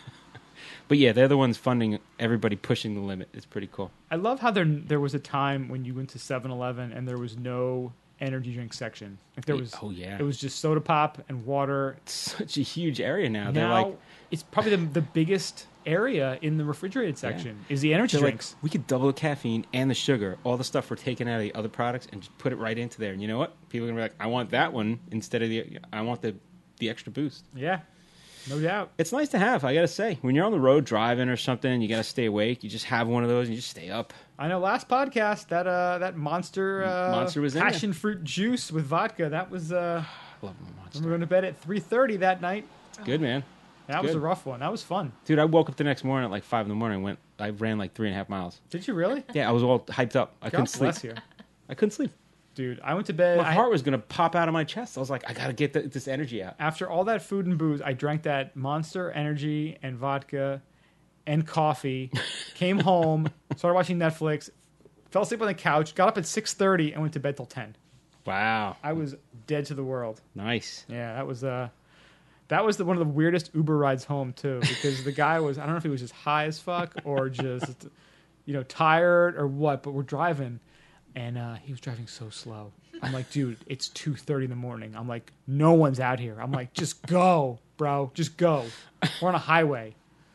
But yeah, they're the ones funding everybody pushing the limit. It's pretty cool. I love how there there was a time when you went to seven eleven and there was no energy drink section. Like there was, Oh, yeah. it was just soda pop and water. It's such a huge area now. They're Now like, it's probably the, the biggest area in the refrigerated section is the energy they're like, drinks. we could double the caffeine and the sugar, all the stuff we're taking out of the other products, and just put it right into there. And you know what? People are going to be like, I want that one instead of the, I want the, the extra boost. Yeah, no doubt. It's nice to have, I got to say. When you're on the road driving or something and you got to stay awake, you just have one of those and you just stay up. I know last podcast that uh that monster uh Monster was in passion fruit juice with vodka, that was uh I love my monster. we were going to bed at three thirty that night. It's good, man. That was good. a rough one. That was fun. Dude, I woke up the next morning at like five in the morning. And went, I ran like three and a half miles. Did you really? Yeah, I was all hyped up. I couldn't God sleep. bless you. I couldn't sleep. Dude, I went to bed. My I- heart was gonna pop out of my chest. I was like, I gotta get the, this energy out. After all that food and booze, I drank that Monster Energy and vodka and coffee, came home, started watching Netflix, fell asleep on the couch, got up at six thirty, and went to bed till ten. Wow, I was dead to the world. nice. Yeah, that was uh, that was the, one of the weirdest Uber rides home, too, because the guy was, I don't know if he was just high as fuck or just, you know, tired or what, but we're driving, and uh, he was driving so slow. I'm like, dude, it's two thirty in the morning. I'm like, no one's out here. I'm like, just go, bro. Just go. We're on a highway.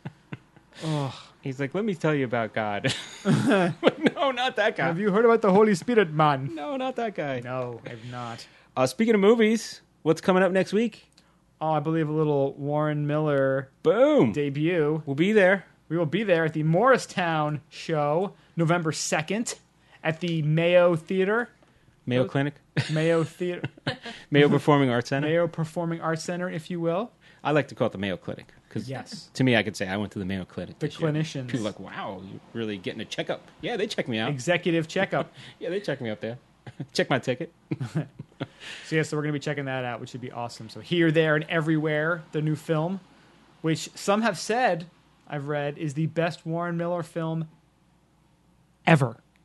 Oh, He's like, let me tell you about God. No, not that guy. have you heard about the Holy Spirit, man? No, not that guy. No, I've not. Uh, speaking of movies, what's coming up next week? Oh, I believe a little Warren Miller Boom. debut. We'll be there. We will be there at the Morristown show, November second, at the Mayo Theater. Mayo Oh. Clinic, Mayo Theater. Mayo Performing Arts Center. Mayo Performing Arts Center, if you will. I like to call it the Mayo Clinic because Yes. to me, I could say I went to the Mayo Clinic. The this year. clinicians. People are like, wow, you're really getting a checkup. Yeah, they check me out. Executive checkup. Yeah, they check me up there. Check my ticket. So, yeah, so we're going to be checking that out, which should be awesome. So, Here, There, and Everywhere, the new film, which some have said, I've read, is the best Warren Miller film ever.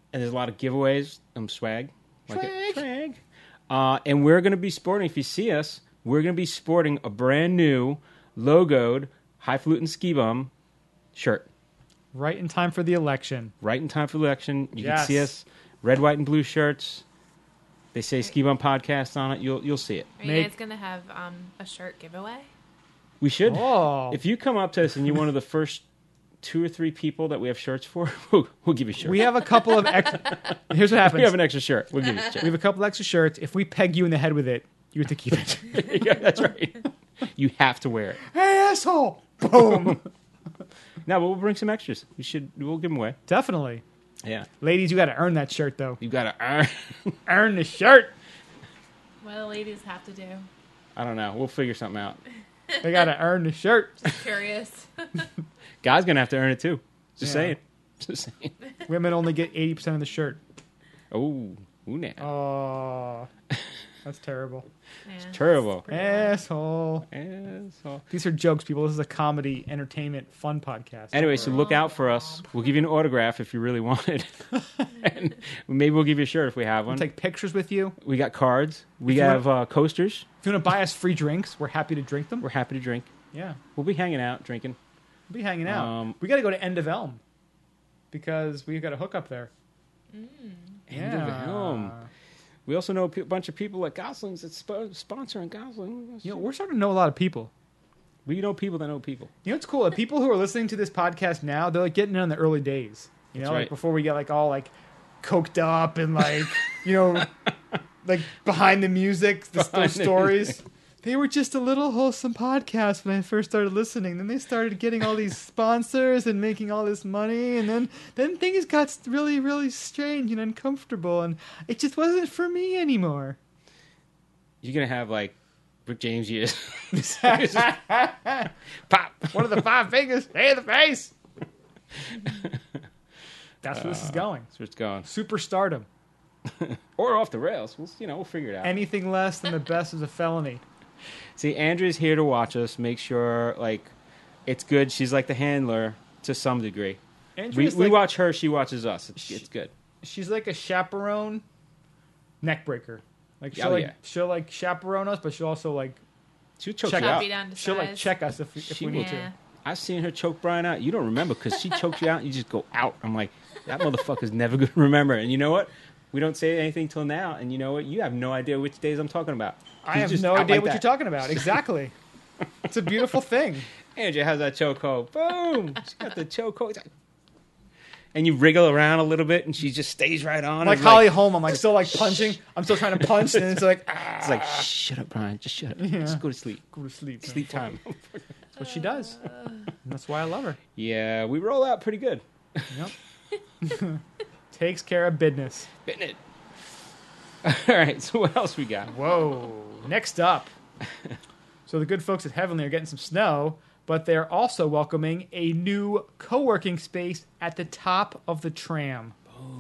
and there's a lot of giveaways. Um, swag. Like Swag. it. Swag. Uh, and we're going to be sporting, if you see us, we're going to be sporting a brand new logoed Highfalutin Ski Bum shirt. Right in time for the election. Right in time for the election. You Yes. can see us, red, white, and blue shirts. They say Ski Bum Podcast on it. You'll you'll see it. Are you Make- guys gonna have um, a shirt giveaway? We should. Oh. If you come up to us and you're one of the first two or three people that we have shirts for, we'll, we'll give you a shirt. We have a couple of ex- Here's what happens. We have an extra shirt. We'll give you a We shirt. have a couple extra shirts. If we peg you in the head with it, you have to keep it. Yeah, that's right. You have to wear it. Hey, asshole! Boom. No, but we'll bring some extras. We should. We'll give them away. Definitely. Yeah. Ladies, you got to earn that shirt, though. You got to earn. Earn the shirt. What do ladies have to do? I don't know. We'll figure something out. They got to earn the shirt. Curious. Guy's gonna have to earn it too. Just Yeah. saying. Just saying. Women only get eighty percent of the shirt. Oh, ooh, now. Oh, that's terrible. Yeah, Terrible. it's pretty bad. Asshole. Asshole. These are jokes, people. This is a comedy, entertainment, fun podcast. Anyway, so look out for us. We'll give you an autograph if you really want it. And maybe we'll give you a shirt if we have We'll one. take pictures with you. We got cards. We If you have uh, coasters. If you want to buy us free drinks, we're happy to drink them. We're happy to drink. Yeah, We'll be hanging out, drinking. we'll be hanging out. Um, we got to go to End of Elm because we've got a hook up there. End of Elm. We also know a pe- bunch of people at Gosling's that's sp- sponsoring Gosling. You know, we're starting to know a lot of people. We know people that know people. You know what's cool? The people who are listening to this podcast now, they're like getting in on the early days. You know, That's like right. before we get like all like coked up and like you know, like behind the music, the, Behind those the stories. music. They were just a little wholesome podcast when I first started listening. Then they started getting all these sponsors and making all this money, and then then things got really really strange and uncomfortable, and it just wasn't for me anymore. You're going to have like Rick James years. Pop! One of the five fingers. Hey, the face. That's where this is going. That's where it's going. Superstardom. Or off the rails. We'll, you know, we'll figure it out. Anything less than the best is a felony. See, Andrea's here to watch us, make sure like it's good. She's like the handler to some degree. We, Andrea's we like, watch her, she watches us. It's, it's good. she's like a chaperone neckbreaker. Like she'll Oh, like yeah. she'll like chaperone us, but she'll also like She'll choke check you out. out. Be down to She'll like size. check us if we, if She we need Yeah. to. I've seen her choke Brian out. You don't remember because she choked you out and you just go out. I'm like, that motherfucker's never going to remember. And you know what? We don't say anything till now. And you know what? You have no idea which days I'm talking about. I He's have just no out idea like what that. you're talking about. Exactly. It's a beautiful thing. Andrea has that chokehold. Boom. She's got the chokehold. And you wriggle around a little bit and she just stays right on. Like It's Holly Holm, I'm like still like punching. I'm still trying to punch, and it's like ah, It's like, shut up, Brian. Just shut up. Yeah. Just go to sleep. go to sleep. man. Sleep time. That's what she does. And that's why I love her. Yeah, we roll out pretty good. Yep. Takes care of business. Fitting it. All right, so what else we got? Whoa. Next up. So the good folks at Heavenly are getting some snow, but they're also welcoming a new co-working space at the top of the tram.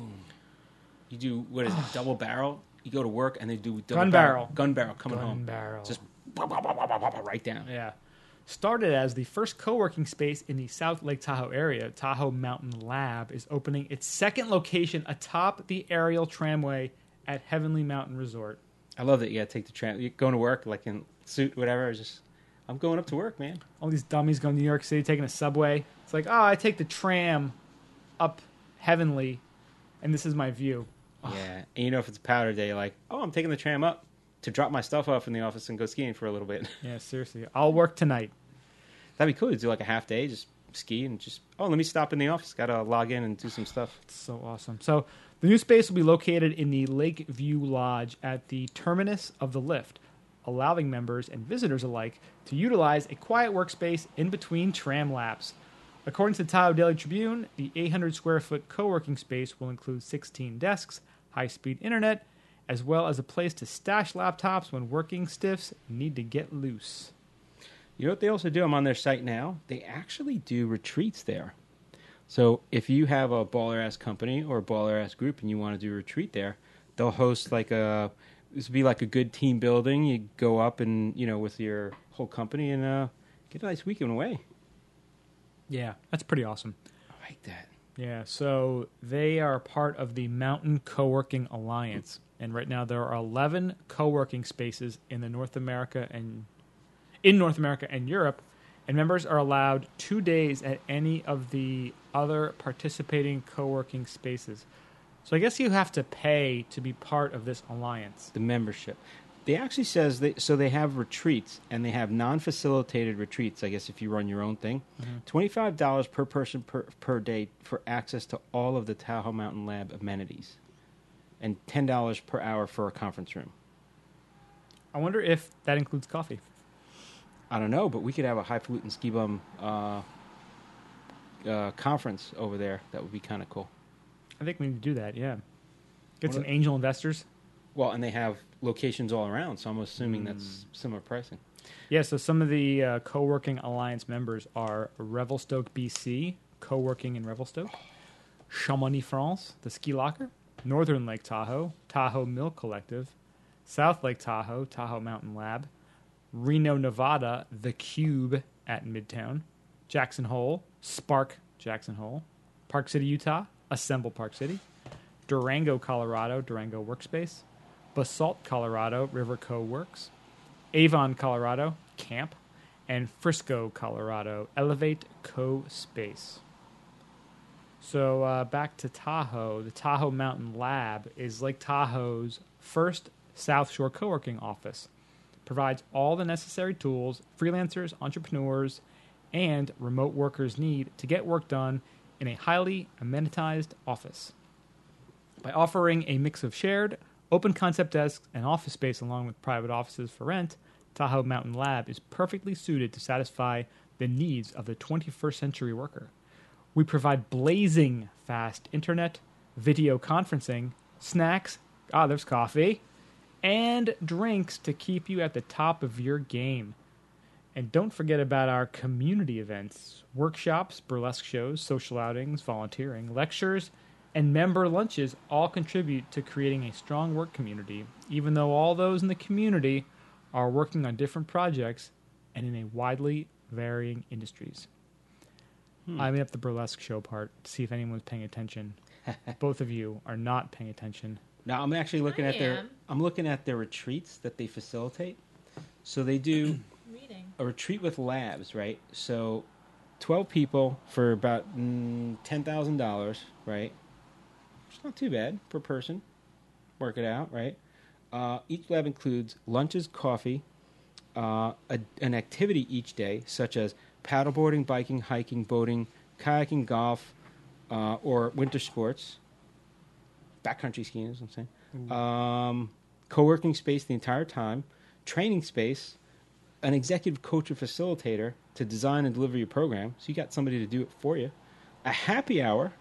You do, what is it, double barrel? You go to work and they do double Gun barrel. Gun barrel coming Gun home. barrel. Just bah, bah, bah, bah, bah, bah, right down. Yeah. Started as the first co-working space in the South Lake Tahoe area, Tahoe Mountain Lab is opening its second location atop the aerial tramway at Heavenly Mountain Resort. I love that you got to take the tram. You're going to work, like in suit, whatever. It's just, I'm going up to work, man. All these dummies going to New York City taking a subway. It's like, oh, I take the tram up Heavenly, and this is my view. Yeah. And you know, if it's a powder day, you're like, oh, I'm taking the tram up to drop my stuff off in the office and go skiing for a little bit. Yeah, seriously. I'll work tonight. That'd be cool to do like a half day, just ski and just, oh, let me stop in the office. Got to log in and do some stuff. It's so awesome. So the new space will be located in the Lakeview Lodge at the terminus of the lift, allowing members and visitors alike to utilize a quiet workspace in between tram laps. According to the Tahoe Daily Tribune, the eight hundred square foot co-working space will include sixteen desks, high-speed internet, as well as a place to stash laptops when working stiffs need to get loose. You know what they also do? I'm on their site now. They actually do retreats there. So if you have a baller ass company or a baller ass group and you want to do a retreat there, they'll host like a, this would be like a good team building. You go up and, you know, with your whole company and uh, get a nice weekend away. Yeah, that's pretty awesome. I like that. Yeah, so they are part of the Mountain Co-working Alliance, and right now there are eleven co-working spaces in the North America and in North America and Europe, and members are allowed two days at any of the other participating co-working spaces. So I guess you have to pay to be part of this alliance. The membership. They actually says they so they have retreats, and they have non-facilitated retreats. I guess if you run your own thing, Mm-hmm. twenty-five dollars per person per per day for access to all of the Tahoe Mountain Lab amenities, and ten dollars per hour for a conference room. I wonder if that includes coffee. I don't know, but we could have a highfalutin ski bum uh, uh, conference over there. That would be kind of cool. I think we need to do that, yeah. Get What some a- angel investors. Well, and they have locations all around, so I'm assuming Mm. that's similar pricing. Yeah, so some of the uh, co-working alliance members are Revelstoke, B C, co-working in Revelstoke, Chamonix, France, the Ski Locker, Northern Lake Tahoe, Tahoe Milk Collective, South Lake Tahoe, Tahoe Mountain Lab, Reno, Nevada, The Cube at Midtown, Jackson Hole, Spark Jackson Hole, Park City, Utah, Assemble Park City, Durango, Colorado, Durango Workspace, Basalt, Colorado, River Co Works, Avon, Colorado, Camp, and Frisco, Colorado, Elevate Co Space. So uh, back to Tahoe, the Tahoe Mountain Lab is Lake Tahoe's first South Shore co-working office. Provides all the necessary tools freelancers, entrepreneurs, and remote workers need to get work done in a highly amenitized office. By offering a mix of shared, open concept desks and office space along with private offices for rent, Tahoe Mountain Lab is perfectly suited to satisfy the needs of the twenty-first century worker. We provide blazing fast internet, video conferencing, snacks, ah, there's coffee, and drinks to keep you at the top of your game. And don't forget about our community events, workshops, burlesque shows, social outings, volunteering, lectures, and member lunches all contribute to creating a strong work community, even though all those in the community are working on different projects and in a widely varying industries. Hmm. I made up the burlesque show part to see if anyone's paying attention. Both of you are not paying attention. Now I'm actually looking I at their am. I'm looking at their retreats that they facilitate. So they do Reading. a retreat with labs, right? So twelve people for about mm, ten thousand dollars, right? It's not too bad per person. Work it out, right? Uh, each lab includes lunches, coffee, uh, a, an activity each day, such as paddleboarding, biking, hiking, boating, kayaking, golf, uh, or winter sports. Backcountry skiing, is what I'm saying. Um, co-working space the entire time, training space, an executive coach or facilitator to design and deliver your program. So you got somebody to do it for you. A happy hour,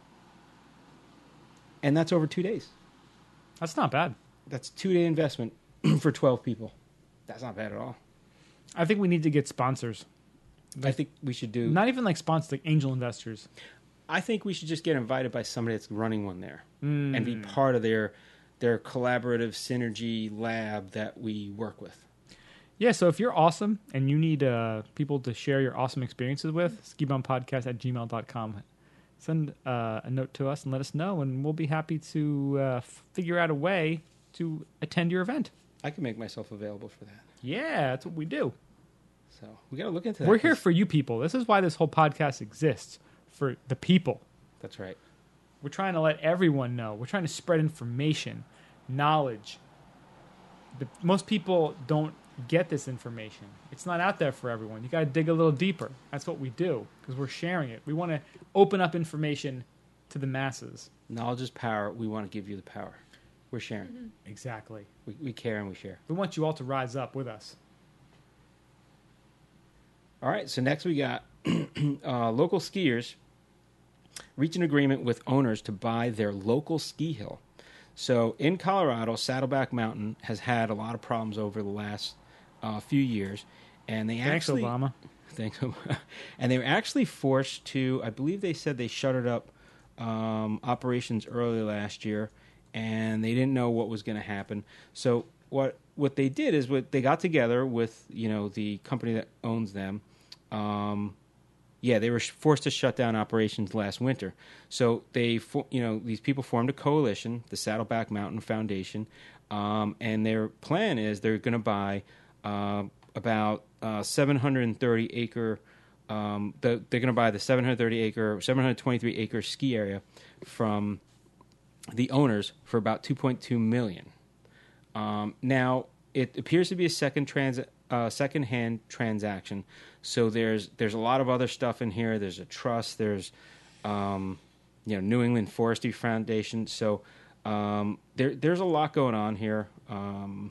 and that's over two days. That's not bad. That's two day investment for twelve people. That's not bad at all. I think we need to get sponsors. I think we should do. Not even like sponsors, like angel investors. I think we should just get invited by somebody that's running one there Mm. and be part of their their collaborative synergy lab that we work with. Yeah, so if you're awesome and you need uh, people to share your awesome experiences with, skibumpodcast at gmail dot com. Send uh, a note to us and let us know, and we'll be happy to uh, figure out a way to attend your event. I can make myself available for that. Yeah, that's what we do. So we got to look into that. We're here 'cause- for you people. This is why this whole podcast exists, for the people. That's right. We're trying to let everyone know. We're trying to spread information, knowledge. The, most people don't get this information. It's not out there for everyone. You got to dig a little deeper. That's what we do because we're sharing it. We want to open up information to the masses. Knowledge is power. We want to give you the power. We're sharing. Exactly. We, we care and we share. We want you all to rise up with us. All right. So next we got uh, local skiers reach an agreement with owners to buy their local ski hill. So in Colorado, Saddleback Mountain has had a lot of problems over the last uh, few years, and they Thanks, actually Obama. Thanks, Obama. And they were actually forced to. I believe they said they shuttered up um, operations early last year, and they didn't know what was going to happen. So what what they did is what they got together with you know the company that owns them. Um, Yeah, they were sh- forced to shut down operations last winter. So they, fo- you know, these people formed a coalition, the Saddleback Mountain Foundation, um, and their plan is they're going to buy uh, about uh, seven hundred thirty acre. Um, the, they're going to buy the seven hundred thirty acre, seven hundred twenty-three acre ski area from the owners for about two point two million. Um, now it appears to be a second trans, uh, second-hand transaction. So there's there's a lot of other stuff in here. There's a trust. There's um, you know New England Forestry Foundation. So um, there there's a lot going on here. Um,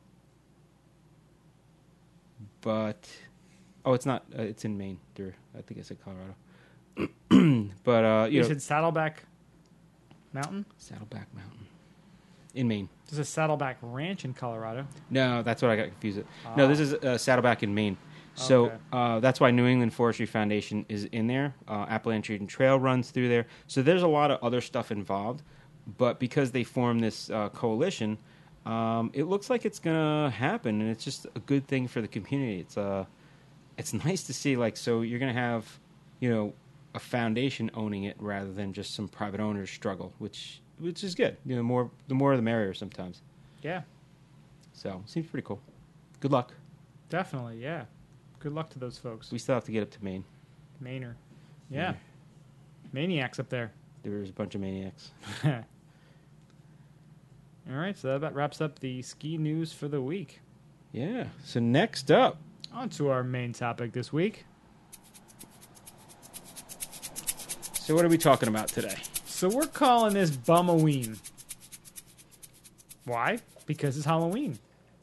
but oh, it's not. Uh, it's in Maine. There, I think I said Colorado. but uh, you, You know, said Saddleback Mountain? Saddleback Mountain in Maine. There's a Saddleback Ranch in Colorado. No, that's what I got confused with. No, this is uh, Saddleback in Maine. So Okay. uh, that's why New England Forestry Foundation is in there. Uh, Appalachian Trail runs through there. So there's a lot of other stuff involved. But because they formed this uh, coalition, um, it looks like it's going to happen. And it's just a good thing for the community. It's uh, it's nice to see, like, so you're going to have, you know, a foundation owning it rather than just some private owners struggle, which which is good. You know, more the more the merrier sometimes. Yeah, So seems pretty cool. Good luck. definitely. Yeah. Good luck to those folks. We still have to get up to Maine. Mainer. Yeah. Maniacs up there. There's a bunch of maniacs. All right, so that about wraps up the ski news for the week. Yeah. So next up, On to our main topic this week. so what are we talking about today? So we're calling this Bumoween. Why? Because it's Halloween.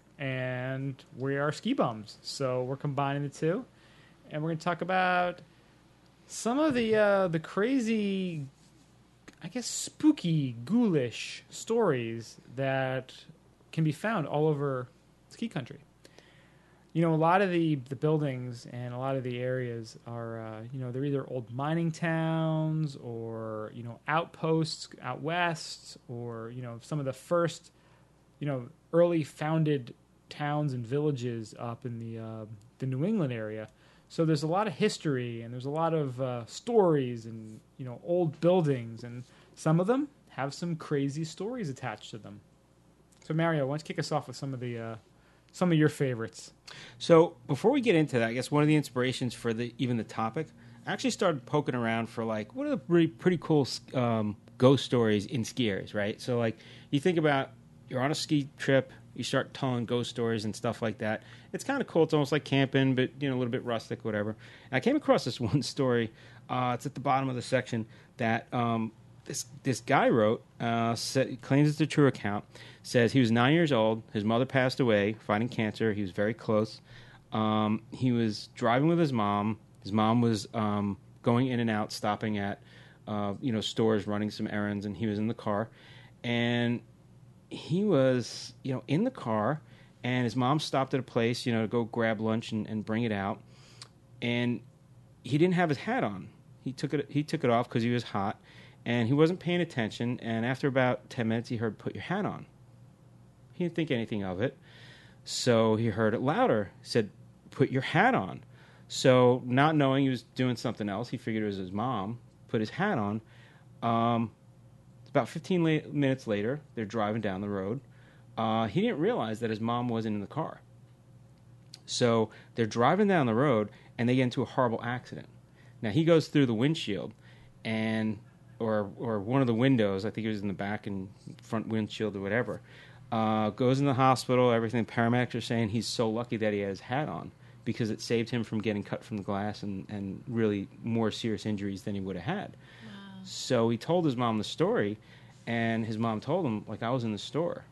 And we are ski bums. So we're combining the two. And we're going to talk about some of the uh, the crazy, I guess, spooky, ghoulish stories that can be found all over ski country. You know, a lot of the, the buildings and a lot of the areas are, uh, you know, they're either old mining towns or, you know, outposts out west or, you know, some of the first, you know, early founded towns and villages up in the uh, the New England area. So there's a lot of history and there's a lot of uh, stories and, you know, old buildings. And some of them have some crazy stories attached to them. So, Mario, why don't you kick us off with some of the... Uh, Some of your favorites. So before we get into that, I guess one of the inspirations for the even the topic, I actually started poking around for like what are the pretty, pretty cool um, ghost stories in ski areas, right? So like you think about you're on a ski trip, you start telling ghost stories and stuff like that. It's kind of cool. It's almost like camping, but you know a little bit rustic, whatever. And I came across this one story. Uh, it's at the bottom of the section that um, this this guy wrote. Uh, said, claims it's a true account. Says he was nine years old. His mother passed away fighting cancer. He was very close. Um, he was driving with his mom. His mom was um, going in and out, stopping at uh, you know stores, running some errands, and he was in the car. And he was you know in the car, and his mom stopped at a place you know to go grab lunch and, and bring it out. And he didn't have his hat on. He took it. He took it off because he was hot, and he wasn't paying attention. And after about ten minutes, he heard, "Put your hat on." He didn't think anything of it. So he heard it louder. He said, "Put your hat on." So not knowing he was doing something else, he figured it was his mom, put his hat on. Um, about fifteen la- minutes later, they're driving down the road. Uh, he didn't realize that his mom wasn't in the car. So they're driving down the road, and they get into a horrible accident. Now, he goes through the windshield, and or or one of the windows, I think it was in the back and front windshield or whatever, Uh, goes in the hospital, everything. Paramedics are saying he's so lucky that he had his hat on because it saved him from getting cut from the glass and, and really more serious injuries than he would have had. Wow. So he told his mom the story, and his mom told him, like, I was in the store.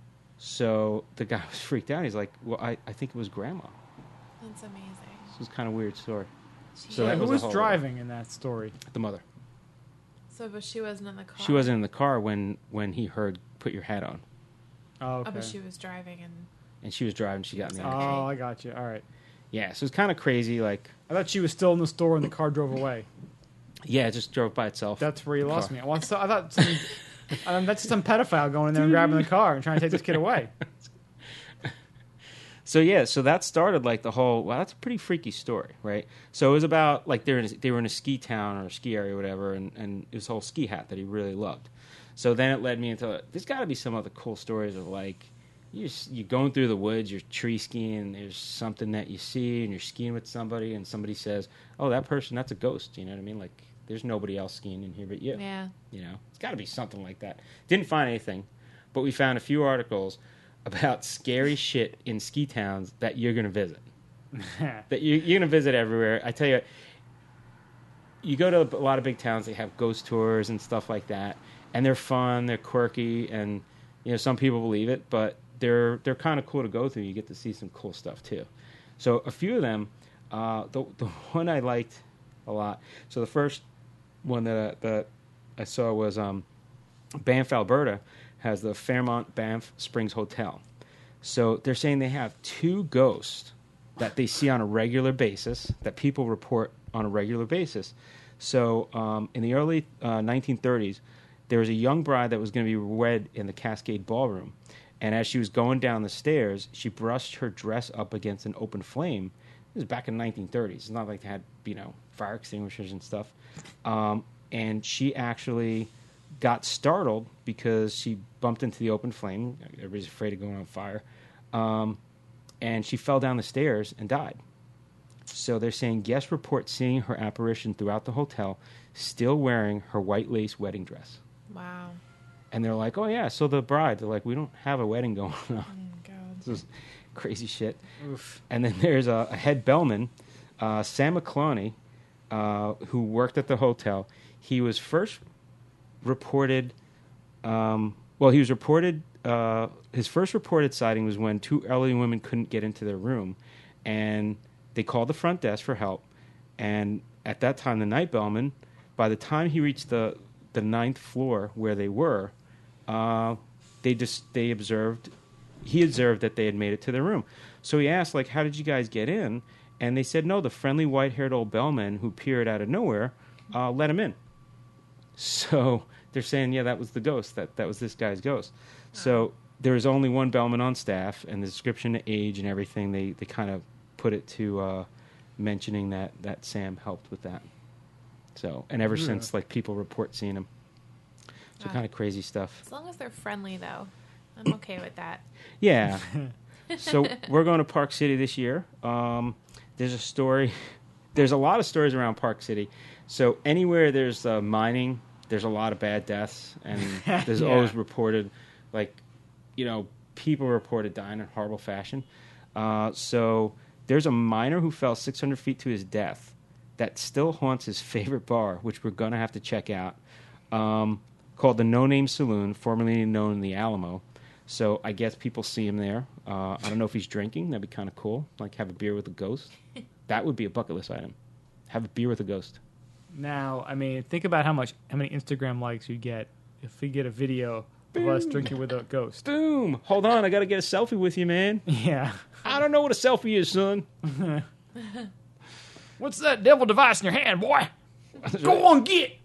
So the guy was freaked out. He's like, well, I, I think it was Grandma. That's amazing. This was kind of a weird story. So Yeah, that who was was the whole- driving in that story? The mother. So, but she wasn't in the car. She wasn't in the car when, when he heard, put your hat on. Oh, okay. Oh, but she was driving and... And she was driving. She got in the Okay. Oh, I got you. All right. Yeah, so it's kind of crazy. Like, I thought she was still in the store and the car drove away. yeah, it just drove by itself. That's where you lost Car. me. Well, so I thought some, um, that's some pedophile going in there and grabbing the car and trying to take this kid away. So yeah, so that started like the whole. Well, that's a pretty freaky story, right? So it was about like they're in a, they were in a ski town or a ski area or whatever, and and it was a whole ski hat that he really loved. So then it led me into there's got to be some other cool stories of like you're you're going through the woods, you're tree skiing, and there's something that you see, and you're skiing with somebody, and somebody says, "Oh, that person, that's a ghost." You know what I mean? Like there's nobody else skiing in here but you. Yeah. You know, it's got to be something like that. Didn't find anything, but we found a few articles about scary shit in ski towns that you're going to visit. that you, you're going to visit everywhere. I tell you, you go to a lot of big towns, they have ghost tours and stuff like that, and they're fun, they're quirky, and you know some people believe it, but they're they're kind of cool to go through. You get to see some cool stuff too. So a few of them, uh, the the one I liked a lot. So the first one that that I saw was um, Banff, Alberta, has the Fairmont Banff Springs Hotel. So they're saying they have two ghosts that they see on a regular basis, that people report on a regular basis. So um, in the early uh, nineteen thirties, there was a young bride that was going to be wed in the Cascade Ballroom. And as she was going down the stairs, she brushed her dress up against an open flame. This was back in the nineteen thirties. It's not like they had, you know, fire extinguishers and stuff. Um, and she actually got startled because she bumped into the open flame. Everybody's afraid of going on fire. Um, and she fell down the stairs and died. So they're saying guests report seeing her apparition throughout the hotel, still wearing her white lace wedding dress. Wow. And they're like, oh, yeah, so the bride, they're like, we don't have a wedding going on. Oh, God. This is crazy shit. Oof. And then there's a, a head bellman, uh, Sam McCloney, uh, who worked at the hotel. He was first reported, um, well, he was reported, uh, his first reported sighting was when two elderly women couldn't get into their room. And they called the front desk for help. And at that time, the night bellman, by the time he reached the, the ninth floor where they were, uh, they just, they observed, he observed that they had made it to their room. So he asked, like, how did you guys get in? And they said, no, the friendly white-haired old bellman who appeared out of nowhere uh, let him in. So they're saying, yeah, that was the ghost. That that was this guy's ghost. So there was only one bellman on staff, and the description, age, and everything, they, they kind of put it to uh, mentioning that, that Sam helped with that. So, and ever Yeah. since, like, people report seeing him. So Wow. kind of crazy stuff. As long as they're friendly, though, I'm okay with that. Yeah. So we're going to Park City this year. Um, there's a story. There's a lot of stories around Park City. So anywhere there's uh, mining, there's a lot of bad deaths, and there's Yeah. always reported, like, you know, people reported dying in horrible fashion. Uh, so there's a miner who fell six hundred feet to his death that still haunts his favorite bar, which we're going to have to check out, um, called the No Name Saloon, formerly known as the Alamo. So I guess people see him there. Uh, I don't know if he's drinking. That'd be kind of cool. Like have a beer with a ghost. That would be a bucket list item. Have a beer with a ghost. Now, I mean, think about how much, how many Instagram likes you'd get if we get a video of us Boom. drinking with a ghost. Boom! Hold on, I got to get a selfie with you, man. Yeah. I don't know what a selfie is, son. What's that devil device in your hand, boy? Go on, get.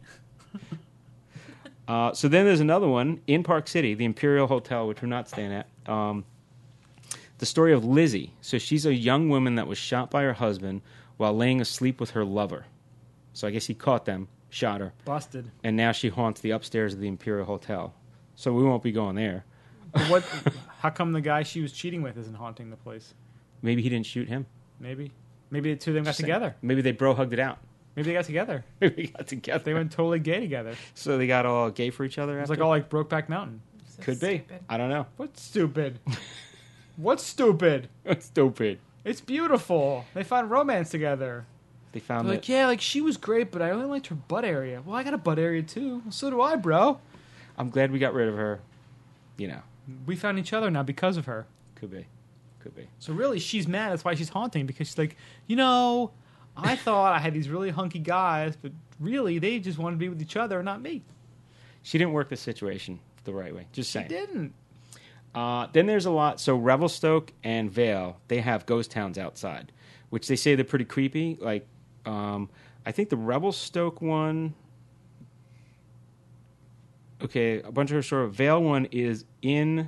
Uh, so then there's another one in Park City, the Imperial Hotel, which we're not staying at. Um, the story of Lizzie. So she's a young woman that was shot by her husband while laying asleep with her lover. So I guess he caught them, shot her, Busted. and now she haunts the upstairs of the Imperial Hotel. So we won't be going there. But what? How come the guy she was cheating with isn't haunting the place? Maybe he didn't shoot him. Maybe. Maybe the two of them got Just saying. together. Maybe they bro hugged it out. Maybe they got together. Maybe they got together. They went totally gay together. So they got all gay for each other. It was after? like all like Brokeback Mountain. So Could be. stupid. I don't know. What's stupid? What's stupid? It's stupid. It's beautiful. They found romance together. They They're found like, that. yeah, like she was great, but I only liked her butt area. Well, I got a butt area too. Well, so do I, bro. I'm glad we got rid of her. You know, We found each other now because of her. could be, could be. So really, she's mad. That's why she's haunting, because she's like, you know, I thought I had these really hunky guys, but really they just wanted to be with each other, not me. She didn't work the situation the right way. Just She saying. didn't. Uh, then there's a lot. So Revelstoke and Vale, they have ghost towns outside, which they say they're pretty creepy. Like, um, I think the Revelstoke one. Okay, a bunch of her sort of Vale one is in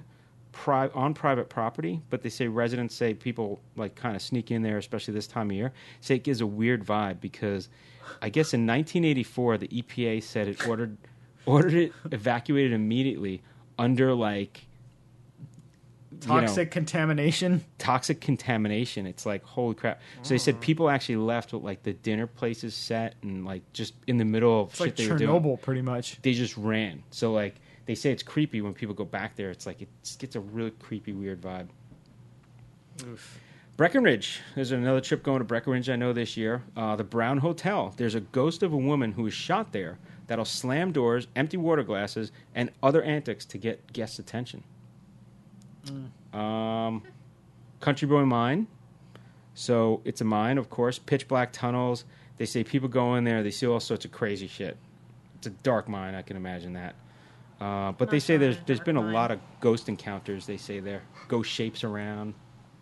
pri- on private property, but they say residents say people like kind of sneak in there, especially this time of year. Say it gives a weird vibe because I guess in nineteen eighty-four the E P A said it ordered ordered it evacuated immediately under like Toxic you know, contamination. Toxic contamination. It's like holy crap. So they said people actually left with like the dinner places set and like just in the middle of It's shit like they were doing. Chernobyl, pretty much. They just ran. So like they say it's creepy when people go back there. It's like it just gets a really creepy, weird vibe. Oof. Breckenridge. There's another trip going to Breckenridge I know this year. Uh, the Brown Hotel. There's a ghost of a woman who was shot there that'll slam doors, empty water glasses, and other antics to get guests' attention. Mm. Um, Country Boy Mine. So it's a mine, of course. Pitch black tunnels. They say people go in there. They see all sorts of crazy shit. It's a dark mine. I can imagine that. Uh, but Not they say sure there's what a there's dark been a mine. lot of ghost encounters. They say there, ghost shapes around.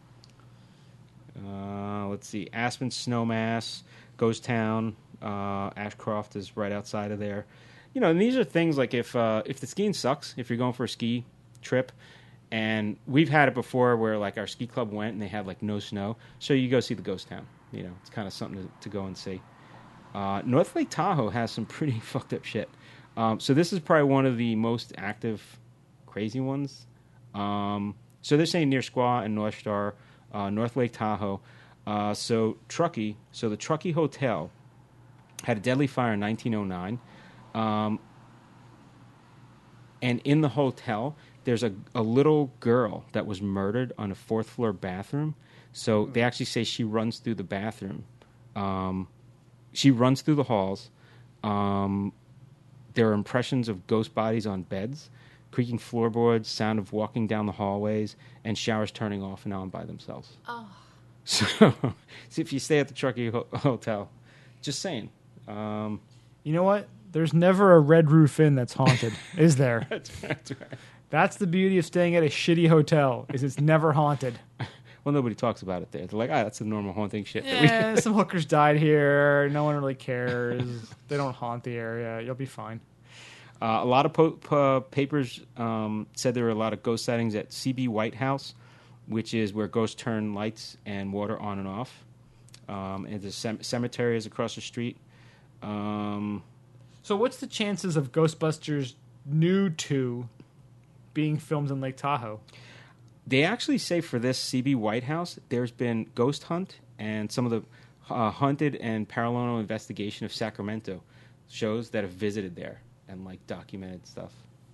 Uh, let's see, Aspen Snowmass, Ghost Town, uh, Ashcroft is right outside of there. You know, and these are things like if uh, if the skiing sucks, if you're going for a ski trip, and we've had it before where like our ski club went and they had like no snow, so you go see the Ghost Town. You know, it's kind of something to, to go and see. Uh, North Lake Tahoe has some pretty fucked up shit. Um, so this is probably one of the most active, crazy ones. Um, so they're saying near Squaw and North Star, uh, North Lake Tahoe. Uh, so Truckee, so the Truckee Hotel had a deadly fire in nineteen oh nine. Um, and in the hotel, there's a, a little girl that was murdered on a fourth floor bathroom. So they actually say she runs through the bathroom. Um, she runs through the halls. Um, there are impressions of ghost bodies on beds, creaking floorboards, sound of walking down the hallways, and showers turning off and on by themselves. Oh. So, so if you stay at the Truckee ho- Hotel, just saying. Um, You know what? There's never a Red Roof Inn that's haunted, is there? that's, that's right. That's the beauty of staying at a shitty hotel, is it's never haunted. Well, nobody talks about it there. They're like, ah, that's the normal haunting shit. That Yeah, some hookers died here. No one really cares. They don't haunt the area. You'll be fine. we... uh, a lot of po- po- papers um, said there were a lot of ghost sightings at C B White House, which is where ghosts turn lights and water on and off. Um, and the cem- cemetery is across the street. Um, So what's the chances of Ghostbusters New two being filmed in Lake Tahoe? They actually say for this C B White House, there's been Ghost Hunt and some of the uh, Haunted and Paranormal Investigation of Sacramento shows that have visited there and like documented stuff.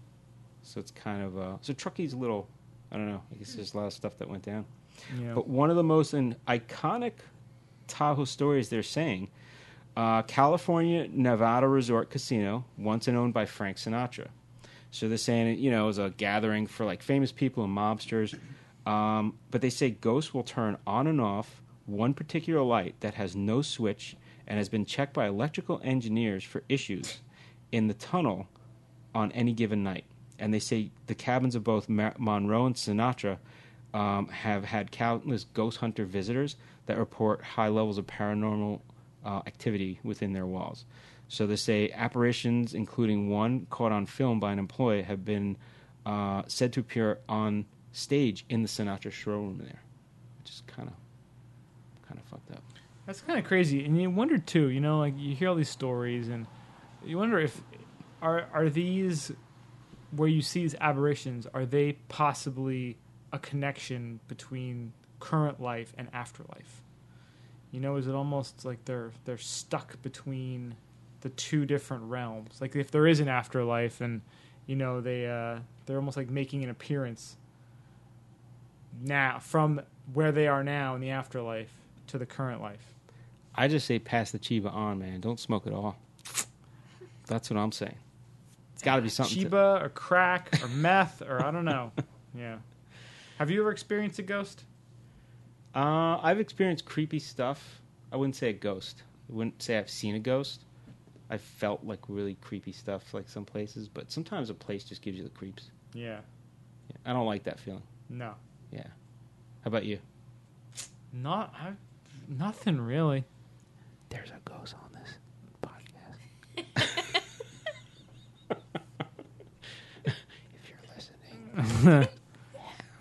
So it's kind of uh, so Truckee's a little, I don't know. I guess there's a lot of stuff that went down. Yeah. But one of the most an iconic Tahoe stories they're saying, uh, California Nevada Resort Casino, once and owned by Frank Sinatra. So they're saying, you know, it was a gathering for like famous people and mobsters. Um, but they say ghosts will turn on and off one particular light that has no switch and has been checked by electrical engineers for issues in the tunnel on any given night. And they say the cabins of both Ma- Monroe and Sinatra um, have had countless ghost hunter visitors that report high levels of paranormal uh, activity within their walls. So they say apparitions, including one caught on film by an employee, have been uh, said to appear on stage in the Sinatra showroom there, which is kind of kind of fucked up. That's kind of crazy, and you wonder too. You know, like you hear all these stories, and you wonder if are are these where you see these aberrations, are they possibly a connection between current life and afterlife? You know, is it almost like they're they're stuck between the two different realms? Like if there is an afterlife, and you know they uh, they're almost like making an appearance now from where they are now in the afterlife to the current life. I just say pass the Chiba on, man. Don't smoke it all. That's what I'm saying. It's got to be something. to- Chiba or crack or meth or I don't know. Yeah. Have you ever experienced a ghost? Uh, I've experienced creepy stuff. I wouldn't say a ghost. I wouldn't say I've seen a ghost. I felt like really creepy stuff, like some places, but sometimes a place just gives you the creeps. Yeah. Yeah, I don't like that feeling. No. Yeah. How about you? Not I nothing really. There's a ghost on this podcast. If you're listening.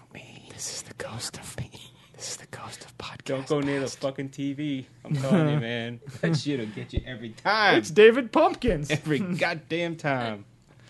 Don't go near the fucking T V. I'm telling you, man. That shit'll get you every time. It's David Pumpkins. Every goddamn time.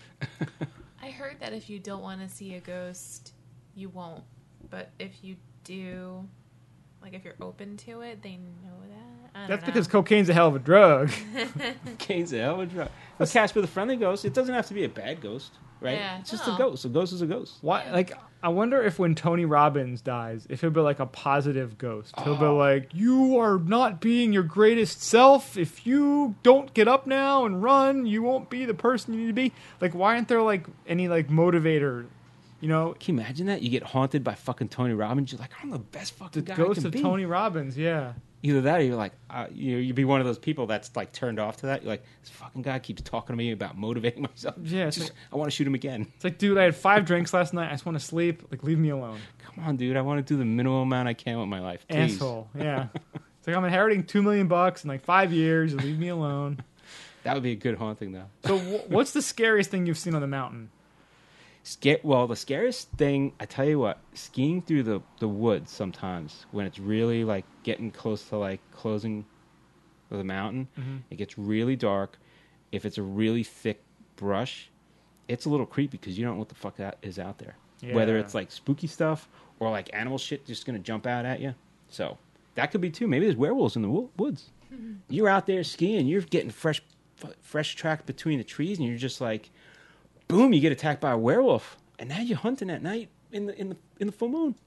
I heard that if you don't want to see a ghost, you won't. But if you do, like if you're open to it, they know that. I don't That's know. because cocaine's a hell of a drug. Cocaine's a hell of a drug. Well, Casper the Friendly Ghost, it doesn't have to be a bad ghost, right? Yeah, It's just no. a ghost. A ghost is a ghost. Why? Like, I wonder if when Tony Robbins dies, if he'll be like a positive ghost. He'll be Oh. like, "You are not being your greatest self. If you don't get up now and run, you won't be the person you need to be." Like, why aren't there like any like motivator? You know, Can you imagine that? You get haunted by fucking Tony Robbins. You're like, I'm the best fucking the guy I ghost can of be. Tony Robbins. Yeah. Either that or you're like, uh, you, you'd be one of those people that's like turned off to that. You're like, this fucking guy keeps talking to me about motivating myself. Yeah, it's Just, like- I want to shoot him again. It's like, dude, I had five drinks last night. I just want to sleep. Like, leave me alone. Come on, dude. I want to do the minimum amount I can with my life. Please. Asshole. Yeah. It's like I'm inheriting two million bucks in like five years. Leave me alone. That would be a good haunting, though. So, wh- what's the scariest thing you've seen on the mountain? Sca- well, the scariest thing, I tell you what, skiing through the, the woods sometimes when it's really like getting close to like closing of the mountain, Mhm. it gets really dark. If it's a really thick brush, it's a little creepy because you don't know what the fuck that is out there. Whether Yeah. it's like spooky stuff or like animal shit just gonna jump out at you. So that could be too. Maybe there's werewolves in the wo- woods. You're out there skiing, you're getting fresh, f- fresh track between the trees, and you're just like, boom! You get attacked by a werewolf, and now you're hunting at night in the in the in the full moon.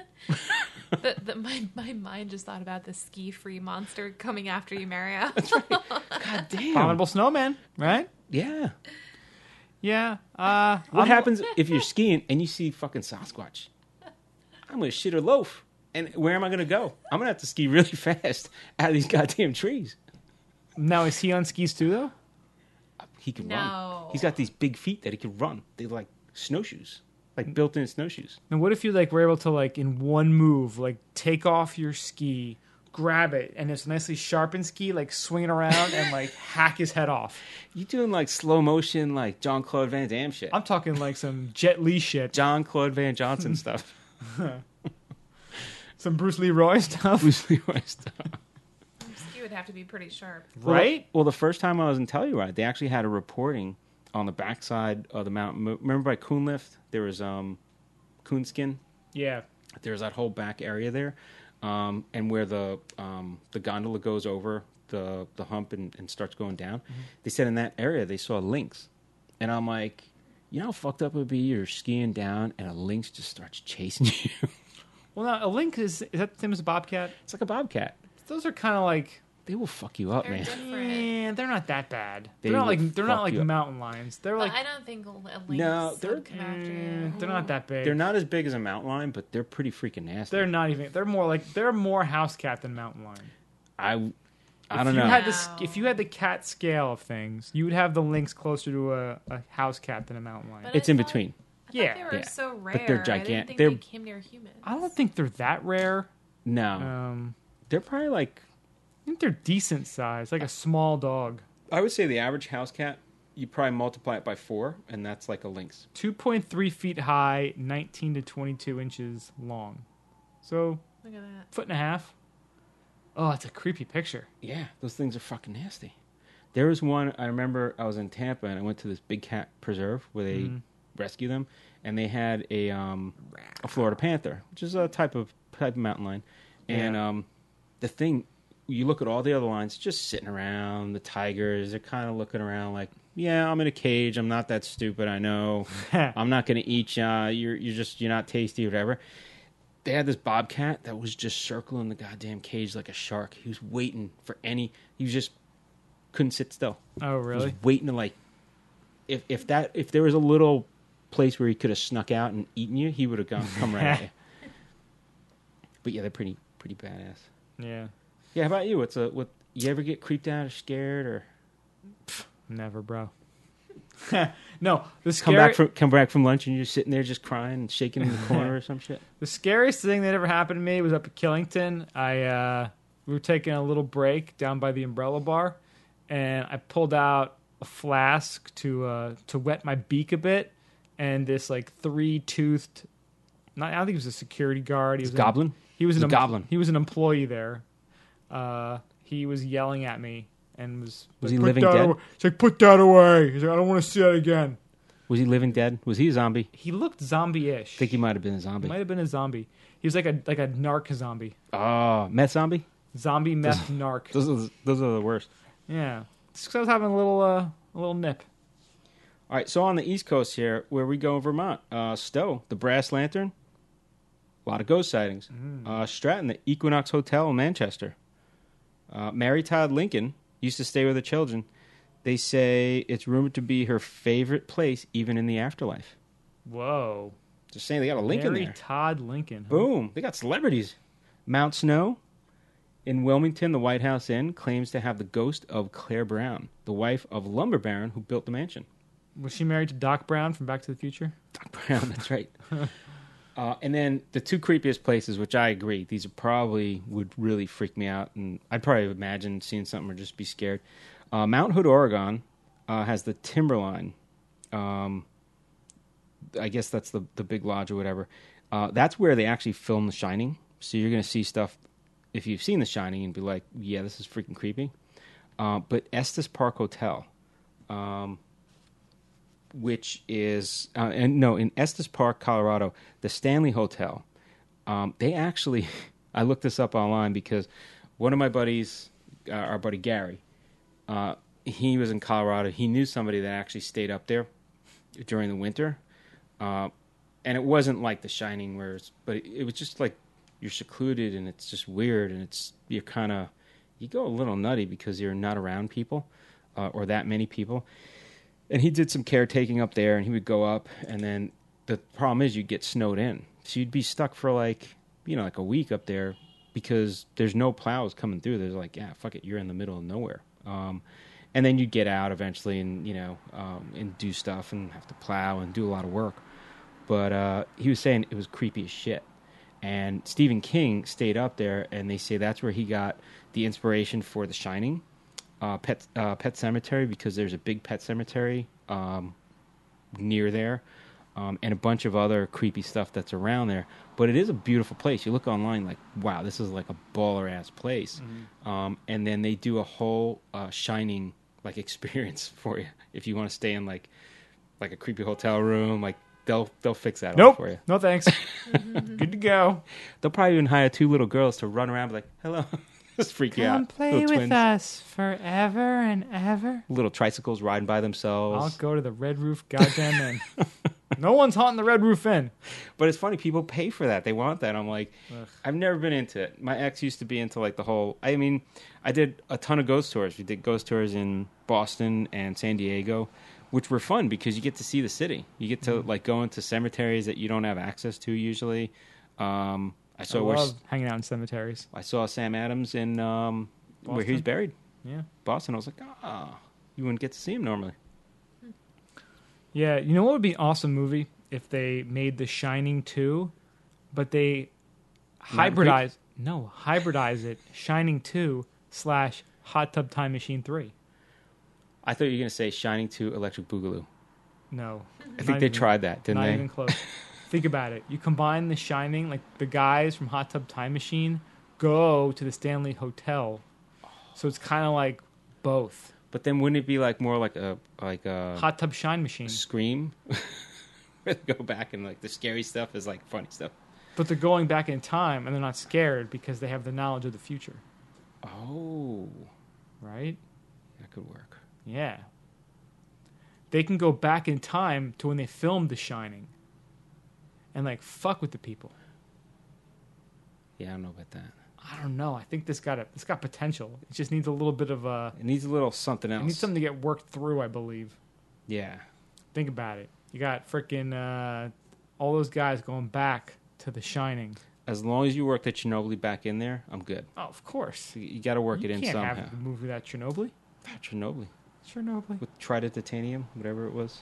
the, the, my, my mind just thought about the ski-free monster coming after you, Mario. God damn! Abominable snowman, right? Yeah. Yeah. Uh, What I'm- happens if you're skiing and you see fucking Sasquatch? I'm gonna shit or loaf. And where am I gonna go? I'm gonna have to ski really fast out of these goddamn trees. Now, is he on skis too, though? He can No. run. He's got these big feet that he can run. They're like snowshoes, like built-in snowshoes. And what if you like were able to like in one move like take off your ski, grab it, and it's a nicely sharpened ski, like swing it around and like hack his head off? You doing like slow motion, like John Claude Van Damme shit? I'm talking like some Jet Li shit, John Claude Van Johnson stuff. some Bruce Leroy stuff, Bruce Leroy stuff. Ski would have to be pretty sharp. right? Well, the first time I was in Telluride, they actually had a reporting on the backside of the mountain. Remember by Coonlift, there was um, Coonskin. Yeah. There's that whole back area there, um, and where the um, the gondola goes over the the hump and, and starts going down. Mm-hmm. They said in that area they saw lynx, and I'm like, you know how fucked up it would be? You're skiing down and a lynx just starts chasing you. Well, now a lynx is is that the same as a bobcat? It's like a bobcat. Those are kind of like, They will fuck you up, They're man. different. eh, they're not that bad. They They are not will like they're fuck not like you up. mountain lions. They're But like I don't think a lynx No, they're- would come after eh, you. they're not that big. They're not as big as a mountain lion, but they're pretty freaking nasty. They're not even. They're more like they're more house cat than mountain lion. I, I if don't you know. Had the, sc- Wow. if you had the cat scale of things, you would have the lynx closer to a, a house cat than a mountain lion. But It's I in thought- between. I Yeah, thought they were yeah. so rare. But they're I gigantic. didn't think They're- they came near humans. I don't think they're that rare. No, Um, they're probably like. I think they're decent size, like a small dog. I would say the average house cat, you probably multiply it by four, and that's like a lynx. two point three feet high, nineteen to twenty-two inches long. So, Look at that. foot and a half. Oh, it's a creepy picture. Yeah, those things are fucking nasty. There was one, I remember I was in Tampa, and I went to this big cat preserve where they Mhm. rescue them, and they had a um, a Florida panther, which is a type of type of mountain lion. And Yeah. um, the thing, you look at all the other lions just sitting around, the tigers, they're kind of looking around like, yeah, I'm in a cage. I'm not that stupid. I know. I'm not going to eat you. You're, you're just, you're not tasty or whatever. They had this bobcat that was just circling the goddamn cage like a shark. He was waiting for any, he was just, couldn't sit still. Oh, He really? was waiting to like, if, if that, if there was a little place where he could have snuck out and eaten you, he would have gone, come right at you. But yeah, they're pretty, pretty badass. Yeah. Yeah, how about you? What's a, what, you ever get creeped out or scared or Never, bro. No, the come scary, back from, come back from lunch and you're sitting there just crying and shaking in the corner or some shit? the scariest thing that ever happened to me was up at Killington. I uh, we were taking a little break down by the Umbrella Bar, and I pulled out a flask to uh, to wet my beak a bit, and this like three toothed. Not, I don't think he was a security guard. He was Goblin? He was He's an a goblin. He was an employee there. Uh, he was yelling at me and was. Was like, he "Put living that dead? away." He's like, "Put that away." He's like, "I don't want to see that again." Was he living dead? Was he a zombie? He looked zombie-ish. I think he might have been a zombie. Might have been a zombie. He was like a like a narc zombie. Oh, meth zombie? Zombie meth narc. Those are, those are the worst. Yeah. Just 'cause I was having a little uh, a little nip. All right, so on the East Coast here, where we go in Vermont, uh, Stowe, the Brass Lantern, a lot of ghost sightings. Mm. Uh, Stratton, the Equinox Hotel in Manchester. Uh, Mary Todd Lincoln used to stay with her children. They say it's rumored to be her favorite place, even in the afterlife. Whoa. Just saying, they got a Lincoln Mary there. Todd Lincoln. Huh? Boom. They got celebrities. Mount Snow. In Wilmington, the White House Inn claims to have the ghost of Claire Brown, the wife of lumber baron who built the mansion. Was she married to Doc Brown from Back to the Future? Doc Brown, that's right. uh, and then the two creepiest places, which I agree, these are probably would really freak me out, and I'd probably imagine seeing something or just be scared. Uh, Mount Hood, Oregon, uh, has the Timberline. Um, I guess that's the the big lodge or whatever. Uh, that's where they actually film The Shining. So you're going to see stuff, if you've seen The Shining, and be like, yeah, this is freaking creepy. Uh, but Estes Park Hotel, um, which is, uh, and no, in Estes Park, Colorado, the Stanley Hotel, um, they actually, I looked this up online because one of my buddies, uh, our buddy Gary, uh, he was in Colorado. He knew somebody that actually stayed up there during the winter. Uh, and it wasn't like The Shining, where it's, but it, it was just like you're secluded and it's just weird, and it's you're kind of you go a little nutty because you're not around people uh, or that many people. And he did some caretaking up there, and he would go up, and then the problem is you get snowed in, so you'd be stuck for like you know like a week up there because there's no plows coming through. There's like yeah, fuck it, you're in the middle of nowhere. Um, and then you'd get out eventually, and you know um, and do stuff and have to plow and do a lot of work. But uh, he was saying it was creepy as shit. And Stephen King stayed up there, and they say that's where he got the inspiration for The Shining, uh, Pet uh, Pet Cemetery, because there's a big pet cemetery um, near there, um, and a bunch of other creepy stuff that's around there. But it is a beautiful place. You look online, like, wow, this is like a baller-ass place. Mm-hmm. Um, and then they do a whole uh, Shining like experience for you if you want to stay in like like a creepy hotel room, like. They'll they'll fix that Nope. all for you. No thanks. Good to go. They'll probably even hire two little girls to run around and be like, hello. Just freak you out. Come play little with twins. us forever and ever. Little tricycles riding by I'll themselves. go to the Red Roof goddamn Inn. No one's haunting the Red Roof Inn. But it's funny, people pay for that. They want that. I'm like, Ugh. I've never been into it. My ex used to be into like the whole, I mean, I did a ton of ghost tours. We did ghost tours in Boston and San Diego, which were fun because you get to see the city. You get to like go into cemeteries that you don't have access to usually. Um, I saw I where love hanging out in cemeteries. I saw Sam Adams in um, where he's Boston? buried, Yeah. Boston. I was like, ah, you wouldn't get to see him normally. Yeah, you know what would be an awesome movie if they made The Shining two, but they Mountain hybridize no hybridize it Shining two slash Hot Tub Time Machine three. I thought you were going to say Shining two Electric Boogaloo. No, I think they tried that, didn't not they? even close. Think about it. You combine The Shining, like the guys from Hot Tub Time Machine go to the Stanley Hotel, so it's kind of like both. But then wouldn't it be like more like a like a Hot Tub Shine Machine. Scream? Where they go back and like the scary stuff is like funny stuff. But they're going back in time, and they're not scared because they have the knowledge of the future. Oh, Right? that could work. Yeah. They can go back in time to when they filmed The Shining and, like, fuck with the people. Yeah, I don't know about that. I don't know. I think this got a, this got potential. It just needs a little bit of a... It needs a little something else. It needs something to get worked through, I believe. Yeah. Think about it. You got freaking uh, all those guys going back to The Shining. As long as you work the Chernobyl back in there, I'm good. Oh, of course. You, you got to work you it in can't somehow. have the movie without Chernobyl. Chernobyl. Chernobyl. With trident titanium, whatever it was.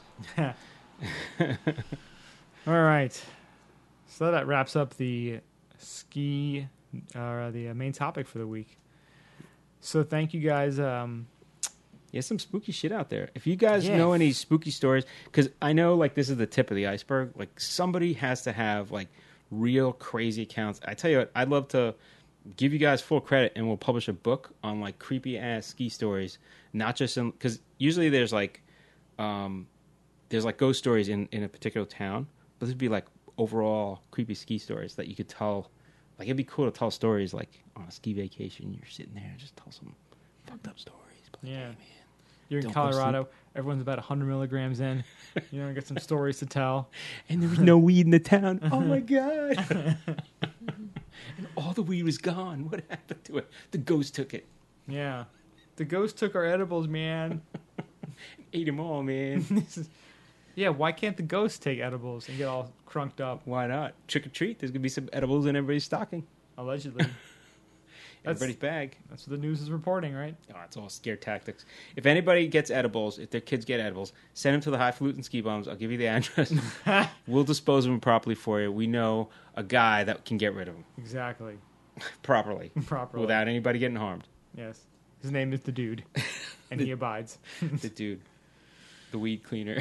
All right. So that wraps up the ski, uh, the uh, main topic for the week. So thank you guys. Um, Yeah, some spooky shit out there. If you guys Yeah. know any spooky stories, because I know like this is the tip of the iceberg. Like somebody has to have like real crazy accounts. I tell you what, I'd love to give you guys full credit, and we'll publish a book on like creepy ass ski stories, not just in because usually there's like um, there's like ghost stories in in a particular town, but there'd be like overall creepy ski stories that you could tell. Like it'd be cool to tell stories like on a ski vacation. You're sitting there and just tell some fucked up stories. But like, Yeah. hey, man, You're in don't go Colorado. Everyone's about one hundred milligrams in. You know, get some stories to tell. and there was no weed in the town. Oh my god! And all the weed was gone. What happened to it? The ghost took it. Yeah. The ghost took our edibles, man. Ate them all, man. Yeah, why can't the ghost take edibles and get all crunked up? Why not? Trick or treat. There's gonna be some edibles in everybody's stocking. Allegedly. That's, Everybody's bag. that's what the news is reporting, right? Oh, it's all scare tactics. If anybody gets edibles, if their kids get edibles, send them to the Highfalutin Ski Bums. I'll give you the address. We'll dispose of them properly for you. We know a guy that can get rid of them Exactly. properly, Properly. without anybody getting harmed. Yes. His name is the dude. And he abides. The dude, the weed cleaner.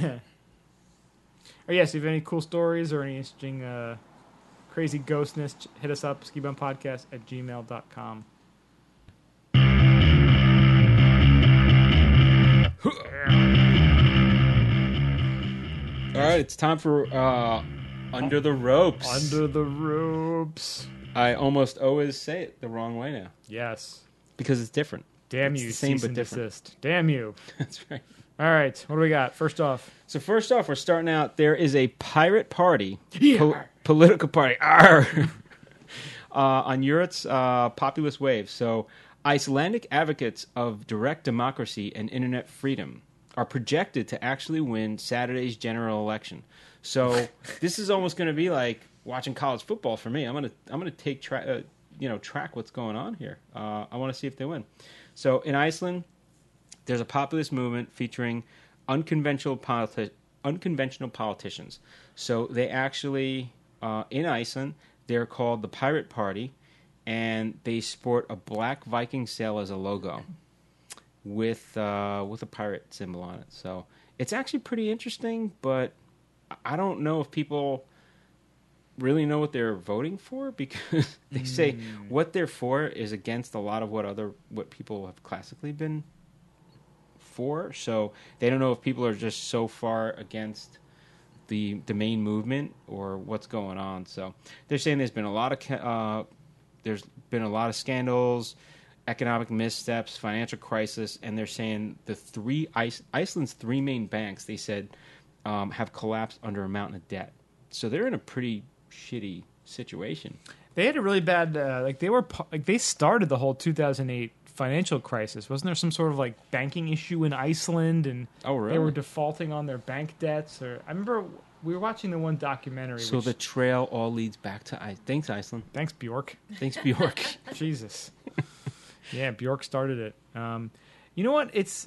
Oh, yes, if you have any cool stories or any interesting uh, crazy ghostness, ch- hit us up, skibumpodcast at gmail dot com. All right, it's time for uh, Under the Ropes. Under the ropes. I almost always say it the wrong way now Yes. because it's different. Damn It's you, the same cease but and different. desist. Damn you. That's right. All right, what do we got? First off. So first off, we're starting out. There is a pirate party, Yeah. pol- political party, Arr! uh, on Europe's uh, populist wave. So Icelandic advocates of direct democracy and internet freedom are projected to actually win Saturday's general election. So this is almost going to be like watching college football for me. I'm gonna I'm gonna take track, uh, you know, track what's going on here. Uh, I want to see if they win. So in Iceland, there's a populist movement featuring unconventional politi- unconventional politicians. So they actually, uh, in Iceland, they're called the Pirate Party, and they sport a black Viking sail as a logo with uh, with a pirate symbol on it. So it's actually pretty interesting, but I don't know if people really know what they're voting for because they say what they're for is against a lot of what other what people have classically been for. So they don't know if people are just so far against the the main movement or what's going on. So they're saying there's been a lot of ca- uh, there's been a lot of scandals, economic missteps, financial crisis, and they're saying the three Ice, Iceland's three main banks they said um, have collapsed under a mountain of debt. So they're in a pretty shitty situation. They had a really bad, uh, like they were, pu- like they started the whole two thousand eight financial crisis. Wasn't there some sort of like banking issue in Iceland, and Oh, really? they were defaulting on their bank debts? Or I remember we were watching the one documentary. So which, the trail all leads back to Iceland. Thanks, Iceland. thanks Bjork. Thanks, Bjork. Jesus. Yeah, Bjork started it. Um, you know what? It's,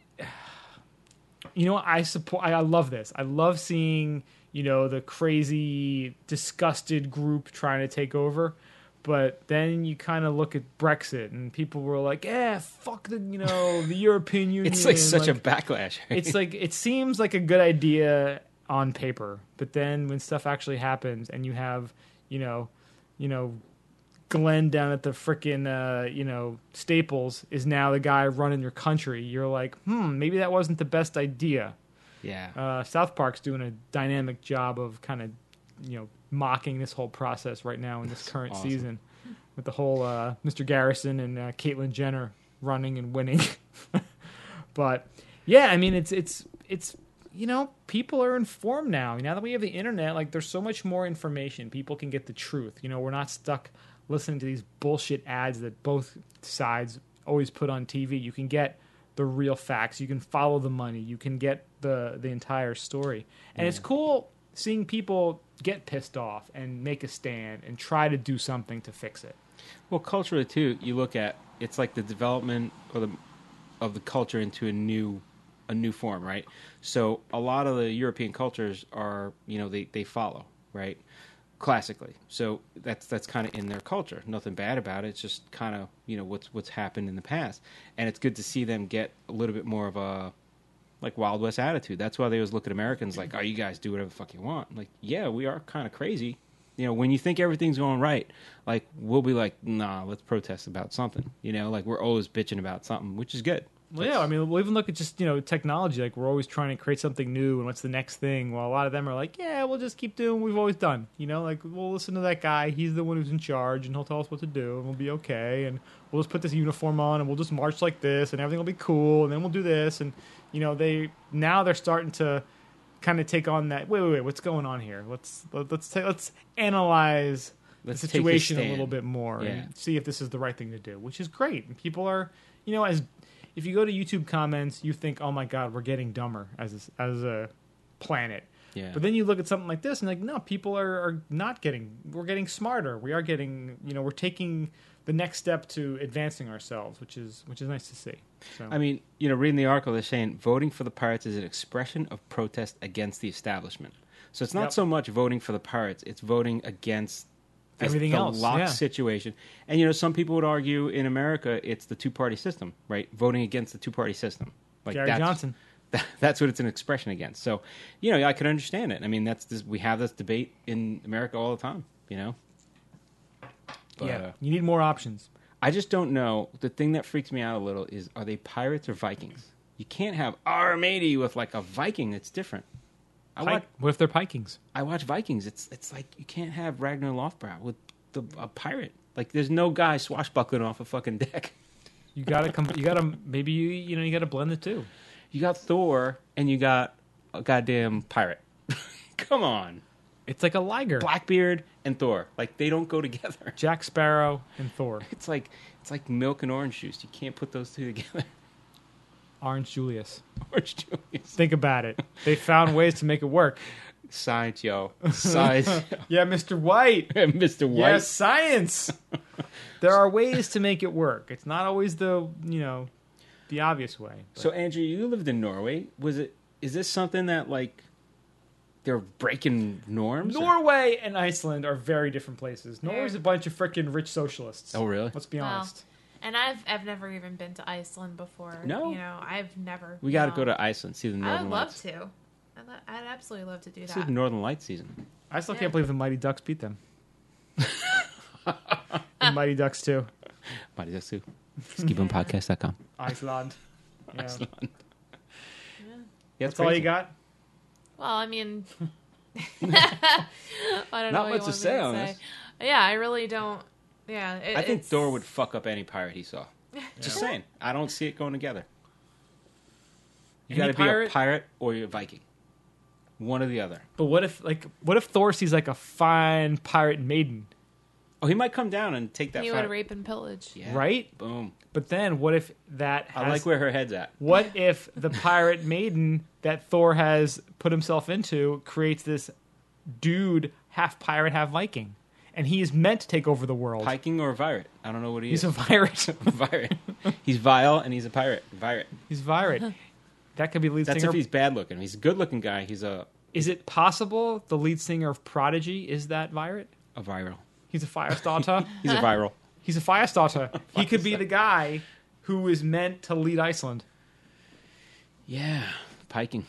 you know, what? I support. I, I love this. I love seeing, you know, the crazy, disgusted group trying to take over. But then you kind of look at Brexit, and people were like, "Yeah, fuck the, you know, the European Union." It's like such a Like, backlash. Right? it's like it seems like a good idea on paper, but then when stuff actually happens, and you have, you know, you know, Glenn down at the frickin' uh, you know, Staples is now the guy running your country. You're like, hmm, maybe that wasn't the best idea. yeah. Uh, South Park's doing a dynamic job of kind of, you know, mocking this whole process right now in this That's current awesome. season, with the whole uh, Mister Garrison and uh, Caitlyn Jenner running and winning. But yeah, I mean, it's it's it's you know, people are informed now. Now that we have the internet, like there's so much more information. People can get the truth. You know, we're not stuck listening to these bullshit ads that both sides always put on T V. You can get the real facts. You can follow the money. You can get the the entire story. And it's cool seeing people get pissed off and make a stand and try to do something to fix it. Well, culturally too, you look at it's like the development or the of the culture into a new a new form, right? So a lot of the European cultures are, you know, they, they follow, right? Classically. So that's that's kind of in their culture. Nothing bad about it. It's just kind of, you know, what's what's happened in the past. And it's good to see them get a little bit more of a like Wild West attitude. That's why they always look at Americans like, "Oh, you guys do whatever the fuck you want." Like, yeah, we are kind of crazy, You know, when you think everything's going right, like we'll be like, nah, let's protest about something. You know, like we're always bitching about something, which is good. Well, yeah, I mean, we'll even look at just, you know, technology. Like, we're always trying to create something new, and what's the next thing? Well, a lot of them are like, yeah, we'll just keep doing what we've always done. You know, like, we'll listen to that guy. He's the one who's in charge, and he'll tell us what to do, and we'll be okay. And we'll just put this uniform on, and we'll just march like this, and everything will be cool, and then we'll do this. And, you know, they now they're starting to kind of take on that, wait, wait, wait, what's going on here? Let's, let, let's, take, let's analyze Let's the take a situation a stand. little bit more Yeah. and see if this is the right thing to do, which is great. And people are, you know, as if you go to YouTube comments, you think, "Oh my God, we're getting dumber as a, as a planet." Yeah. But then you look at something like this, and like, no, people are, are not getting. We're getting smarter. We are getting. You know, we're taking the next step to advancing ourselves, which is which is nice to see. So, I mean, you know, reading the article, they're saying voting for the Pirates is an expression of protest against the establishment. So it's not Yep. so much voting for the Pirates; it's voting against this, Everything the else, locked yeah. situation. And you know, some people would argue in America it's the two-party system, right? Voting against the two-party system, like Gary that's, Johnson. That, that's what it's an expression against. So, you know, I could understand it. I mean, that's this, we have this debate in America all the time. You know, but, yeah, uh, you need more options. I just don't know. The thing that freaks me out a little is, are they pirates or Vikings? You can't have our matey with like a Viking. It's different. I watch, Pike, what if they're Pikings? I watch Vikings. It's it's like you can't have Ragnar Lothbrok with the, a pirate. Like there's no guy swashbuckling off a fucking deck. You gotta come. You gotta maybe you you know you gotta blend the two. You got Thor and you got a goddamn pirate. Come on, It's like a Liger, Blackbeard and Thor. Like they don't go together. Jack Sparrow and Thor, It's like it's like milk and orange juice. You can't put those two together. Orange Julius. Orange juice. Think about it. They found ways to make it work. Science, yo. Science. Yeah, Mister White. Mister White. Yes, science. There are ways to make it work. It's not always the you know the obvious way. but- So Andrew, you lived in Norway. Was it? Is this something that like they're breaking norms? or- Norway and Iceland are very different places. Norway's a bunch of freaking rich socialists. Oh, really? Let's be Well, honest. And I've I've never even been to Iceland before. No? You know, I've never. We got to no. go to Iceland, see the I Northern would love Lights. to. I'd, lo- I'd absolutely love to do This is that. the Northern Light season. I still yeah. can't believe the Mighty Ducks beat them. The Mighty Ducks too. Mighty Ducks too. ski boom podcast dot com. Iceland. Yeah. Iceland. Yeah. Yeah, That's it's all crazy. you got? Well, I mean, I don't know Not what much you to want say me to on say. this. Yeah, I really don't. Yeah, it, I think it's- Thor would fuck up any pirate he saw. Just saying. I don't see it going together. You Any got to be pirate? a pirate or you're a Viking. One or the other. But what if like what if Thor sees like a fine pirate maiden, Oh, he might come down and take that He fight. would rape and pillage. Yeah. right? Boom. But then what if that has, I like where her head's at. what if the pirate maiden that Thor has put himself into creates this dude half pirate half Viking, and he is meant to take over the world. Viking or Virate? I don't know what he He's is. a pirate. Virate. He's vile and he's a pirate. Virate. He's pirate. That could be the lead That's singer. if he's bad looking. He's a good looking guy. He's a Is it possible the lead singer of Prodigy is that pirate? a viral. He's a fire starter. He's a viral. He's a fire starter. He could be the guy who is meant to lead Iceland. Yeah, piking.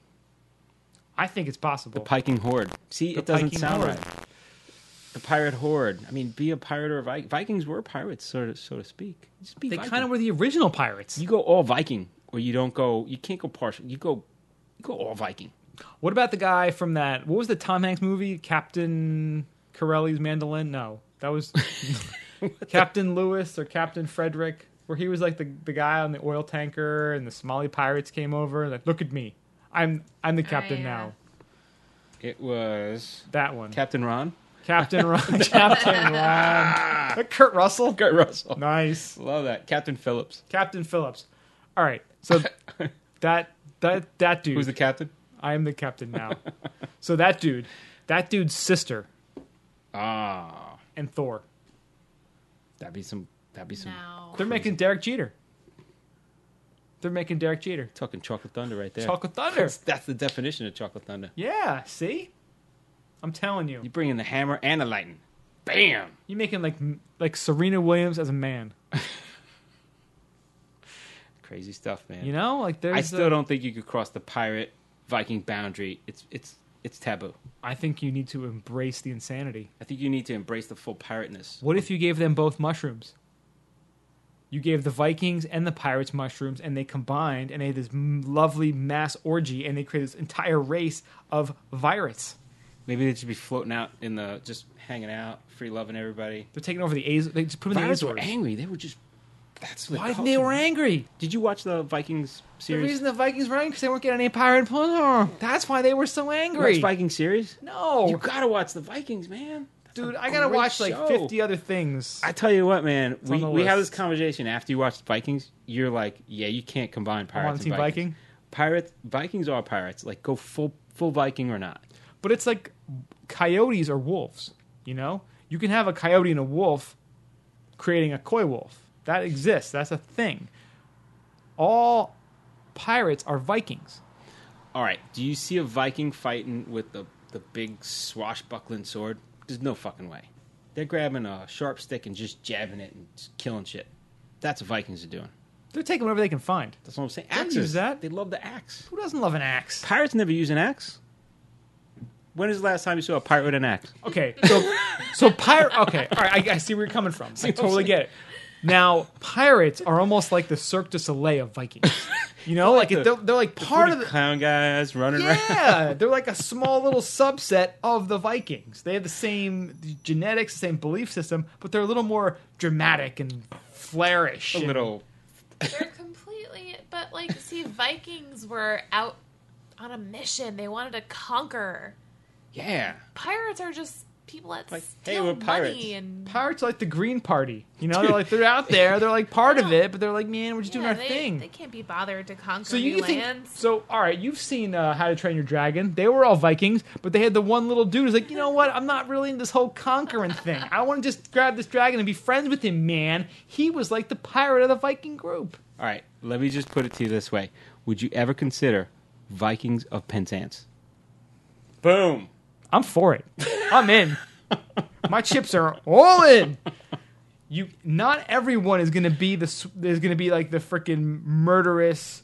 I think it's The possible. piking horde. See, The it doesn't Viking sound horde. right. The pirate horde. I mean, be a pirate or a Viking. Vikings were pirates, so to, so to speak. Just be They Viking. kind of were the original pirates. You go all Viking, or you don't go. You can't go partial. You go. You go all Viking. What about the guy from that? What was the Tom Hanks movie? Captain Corelli's Mandolin? No, that was Captain Lewis or Captain Frederick, where he was like the the guy on the oil tanker, and the Somali pirates came over. Like, look at me, I'm I'm the captain yeah. now. It was That one, Captain Ron. Captain Ron, Captain Ron, Kurt Russell. Kurt Russell. Nice, Love that. Captain Phillips. Captain Phillips. All right, so that that that dude. Who's the captain? I am the captain now. So that dude, that dude's sister Ah, and Thor. that'd be some. That'd be some. No. They're making Derek Jeter. They're making Derek Jeter. Talking Chocolate Thunder right there. Chocolate Thunder. That's, that's the definition of Chocolate Thunder. Yeah, see? I'm telling you. You bring in the hammer and the lightning. Bam. You're making like like Serena Williams as a man. Crazy stuff, man. You know? Like there's I still uh, don't think you could cross the pirate Viking boundary. It's it's it's taboo. I think you need to embrace the insanity. I think you need to embrace the full pirateness. What if you gave them both mushrooms? You gave the Vikings and the pirates mushrooms, and they combined, and they had this m- lovely mass orgy, and they created this entire race of pirates. Maybe they should be floating out in the, just hanging out, free loving everybody. They're taking over the Azores. They just put them in the Pirates Azores. were angry. They were just. That's what Why caused they them. were angry? Did you watch the Vikings The series? reason the Vikings were angry because they weren't getting any pirate plunder. That's why they were so You angry. watch Viking series? No, You gotta watch the Vikings, man. That's dude, a I gotta great watch like show. fifty other things. I tell you what, man. It's We on the we have this list. conversation after you watch the Vikings. You're like, yeah, you can't combine I pirates want and to see Vikings. Viking, Pirates, Vikings are pirates. Like, go full full Viking or not. but it's like coyotes are wolves. You know, you can have a coyote and a wolf creating a coy wolf. That exists. That's a thing. All pirates are Vikings. All right. Do you see a Viking fighting with the the big swashbuckling sword? There's no fucking way. They're grabbing a sharp stick and just jabbing it and just killing shit. That's what Vikings are doing. They're taking whatever they can find. That's what I'm saying. Don't Axes. use that. They love the axe. Who doesn't love an axe? Pirates never use an axe. When is the last time you saw a pirate with an axe? Okay, so so pirate. Okay, all right, I, I see where you're coming from. I what I'm totally saying? get it. Now, pirates are almost like the Cirque du Soleil of Vikings. You know, like, the- they're, they're like part of Pretty the. clown guys running around. Yeah, they're like a small little subset of the Vikings. They have the same genetics, the same belief system, but they're a little more dramatic and flourish. A and- little. They're completely, but like, see, Vikings were out on a mission. They wanted to conquer. Yeah. Pirates are just people that Like, hey, steal we're pirates. money and Pirates are like the Green Party. You know, they're like they're out there. They're like part of it, but they're like, man, we're just doing Yeah, our they, thing. They can't be bothered to conquer So new you think? lands. So all right, you've seen uh, How to Train Your Dragon. They were all Vikings, but they had the one little dude who's like, you know what? I'm not really in this whole conquering thing. I want to just grab this dragon and be friends with him, man. He was like the pirate of the Viking group. All right. Let me just put it to you this way: would you ever consider Vikings of Penzance? Boom. I'm for it. I'm in. My chips are all in. You, not everyone is gonna be the s- is gonna be like the freaking murderous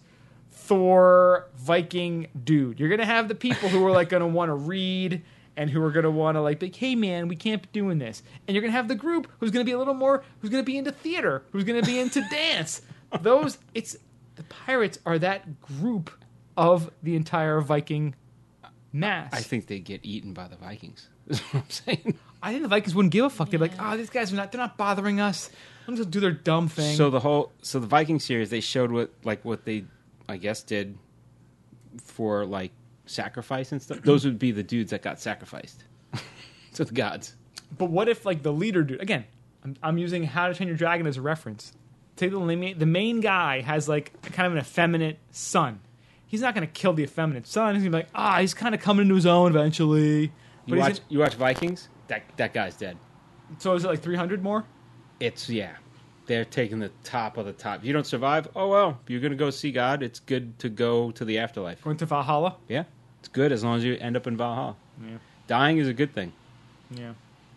Thor Viking dude. You're gonna have the people who are like gonna want to read and who are gonna want to like, be like, hey man, we can't be doing this. And you're gonna have the group who's gonna be a little more, who's gonna be into theater, who's gonna be into dance. Those, it's the pirates are that group of the entire Viking mass. I think they get eaten by the Vikings. Is what I'm saying. I think the Vikings wouldn't give a fuck. They'd be like, oh, these guys are not, they're not bothering us. Let them just do their dumb thing. So the whole, so the Viking series, they showed what, like, what they, I guess, did for like sacrifice and stuff. Those would be the dudes that got sacrificed to the gods. But what if, like, the leader dude, again, I'm, I'm using How to Train Your Dragon as a reference. Take the, main- the main guy has, like, a kind of an effeminate son. He's not going to kill the effeminate son. He's going to be like, ah, he's kind of coming into his own eventually. But You he's watch, you watch Vikings? That that guy's dead. in- so is it like three hundred more? It's yeah. They're taking the top of the top. If you don't survive, oh well. You're gonna go see God. It's good to go to the afterlife. Going to Valhalla? Yeah, it's good as long as you end up in Valhalla. Yeah. Dying is a good thing. Yeah.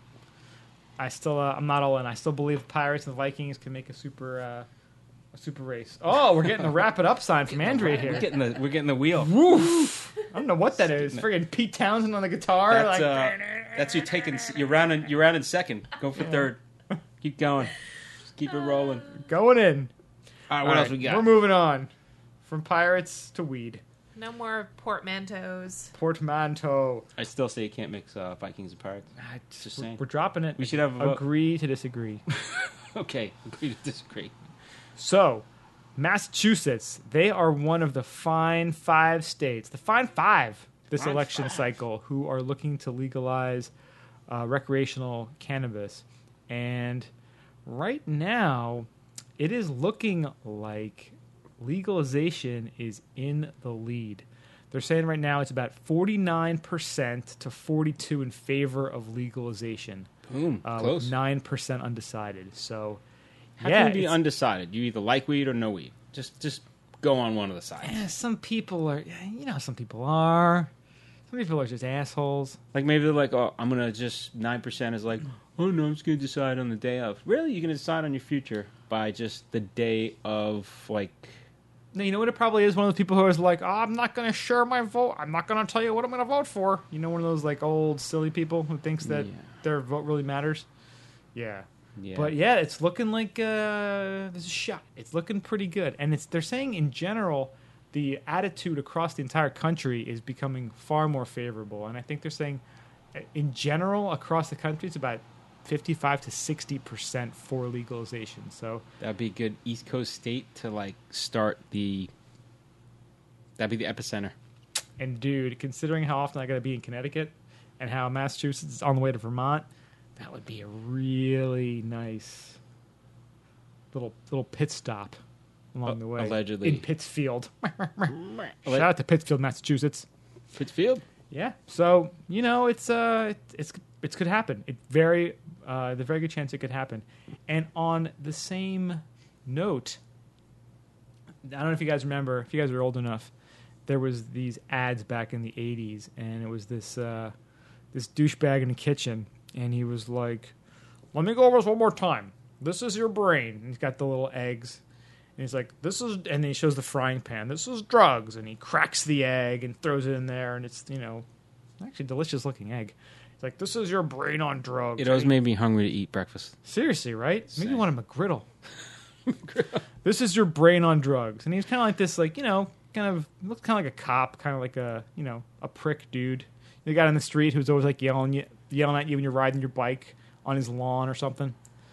I still, uh, I'm not all in. I still believe pirates and the Vikings can make a super, uh, a super race. Oh, we're getting the wrap it up sign from Andrea here. We're getting the we're getting the wheel. Woof! I don't know what that is. Friggin' Pete Townsend on the guitar. That's like, uh, that's you taking you're rounding you're rounding second. Go for third. Keep going. Just keep it rolling. going in. All right, what All else right, we got? We're moving on from pirates to weed. No more portmanteaus. Portmanteau. I still say you can't mix uh, Vikings and pirates. Ah, Just we're, saying. we're dropping it. We should have a vote. Agree to disagree. Okay, agree to disagree. So, Massachusetts, they are one of the fine five states, the fine five this Fine election five. cycle, who are looking to legalize uh, recreational cannabis. And right now, it is looking like legalization is in the lead. They're saying right now it's about forty-nine percent to forty-two in favor of legalization. Boom, Uh, close. with nine percent undecided. So, How yeah, can you be it's- undecided? You either like weed or no weed. Just just go on one of the sides. Eh, some people are, you know, how some people are. Some people are just assholes. Like maybe they're like, oh, I'm gonna just nine percent is like, oh no, I'm just gonna decide on the day of. Really, you're gonna decide on your future by just the day of like No, you know what it probably is? One of those people who is like, oh, I'm not going to share my vote. I'm not going to tell you what I'm going to vote for. You know, one of those like old silly people who thinks that Yeah. their vote really matters. Yeah. Yeah. But yeah, it's looking like uh, there's a shot. It's looking pretty good. And it's they're saying in general, the attitude across the entire country is becoming far more favorable. And I think they're saying uh, in general across the country, it's about fifty-five to sixty percent for legalization. So That'd be a good East Coast state to like start the. That'd be the epicenter. And dude, considering how often I got to be in Connecticut and how Massachusetts is on the way to Vermont, that would be a really nice little little pit stop along Uh, the way. allegedly. in Pittsfield. Shout out to Pittsfield, Massachusetts. Pittsfield. Yeah. So you know, it's uh, it, it's it's could happen. It very uh, the very good chance it could happen. And on the same note, I don't know if you guys remember. If you guys are old enough, there was these ads back in the eighties, and it was this uh, this douchebag in the kitchen, and he was like, "Let me go over this one more time. This is your brain." And he's got the little eggs. And he's like, "This is," and then he shows the frying pan. "This is drugs," and he cracks the egg and throws it in there, and it's, you know, actually delicious looking egg. It's like, "This is your brain on drugs." It always And he- made me hungry to eat breakfast. seriously, right? Maybe Same. want a McGriddle. This is your brain on drugs, and he's kind of like this, like, you know, kind of looks kind of like a cop, kind of like a, you know, a prick dude. The guy on the street who's always like yelling you, yelling at you when you're riding your bike on his lawn or something.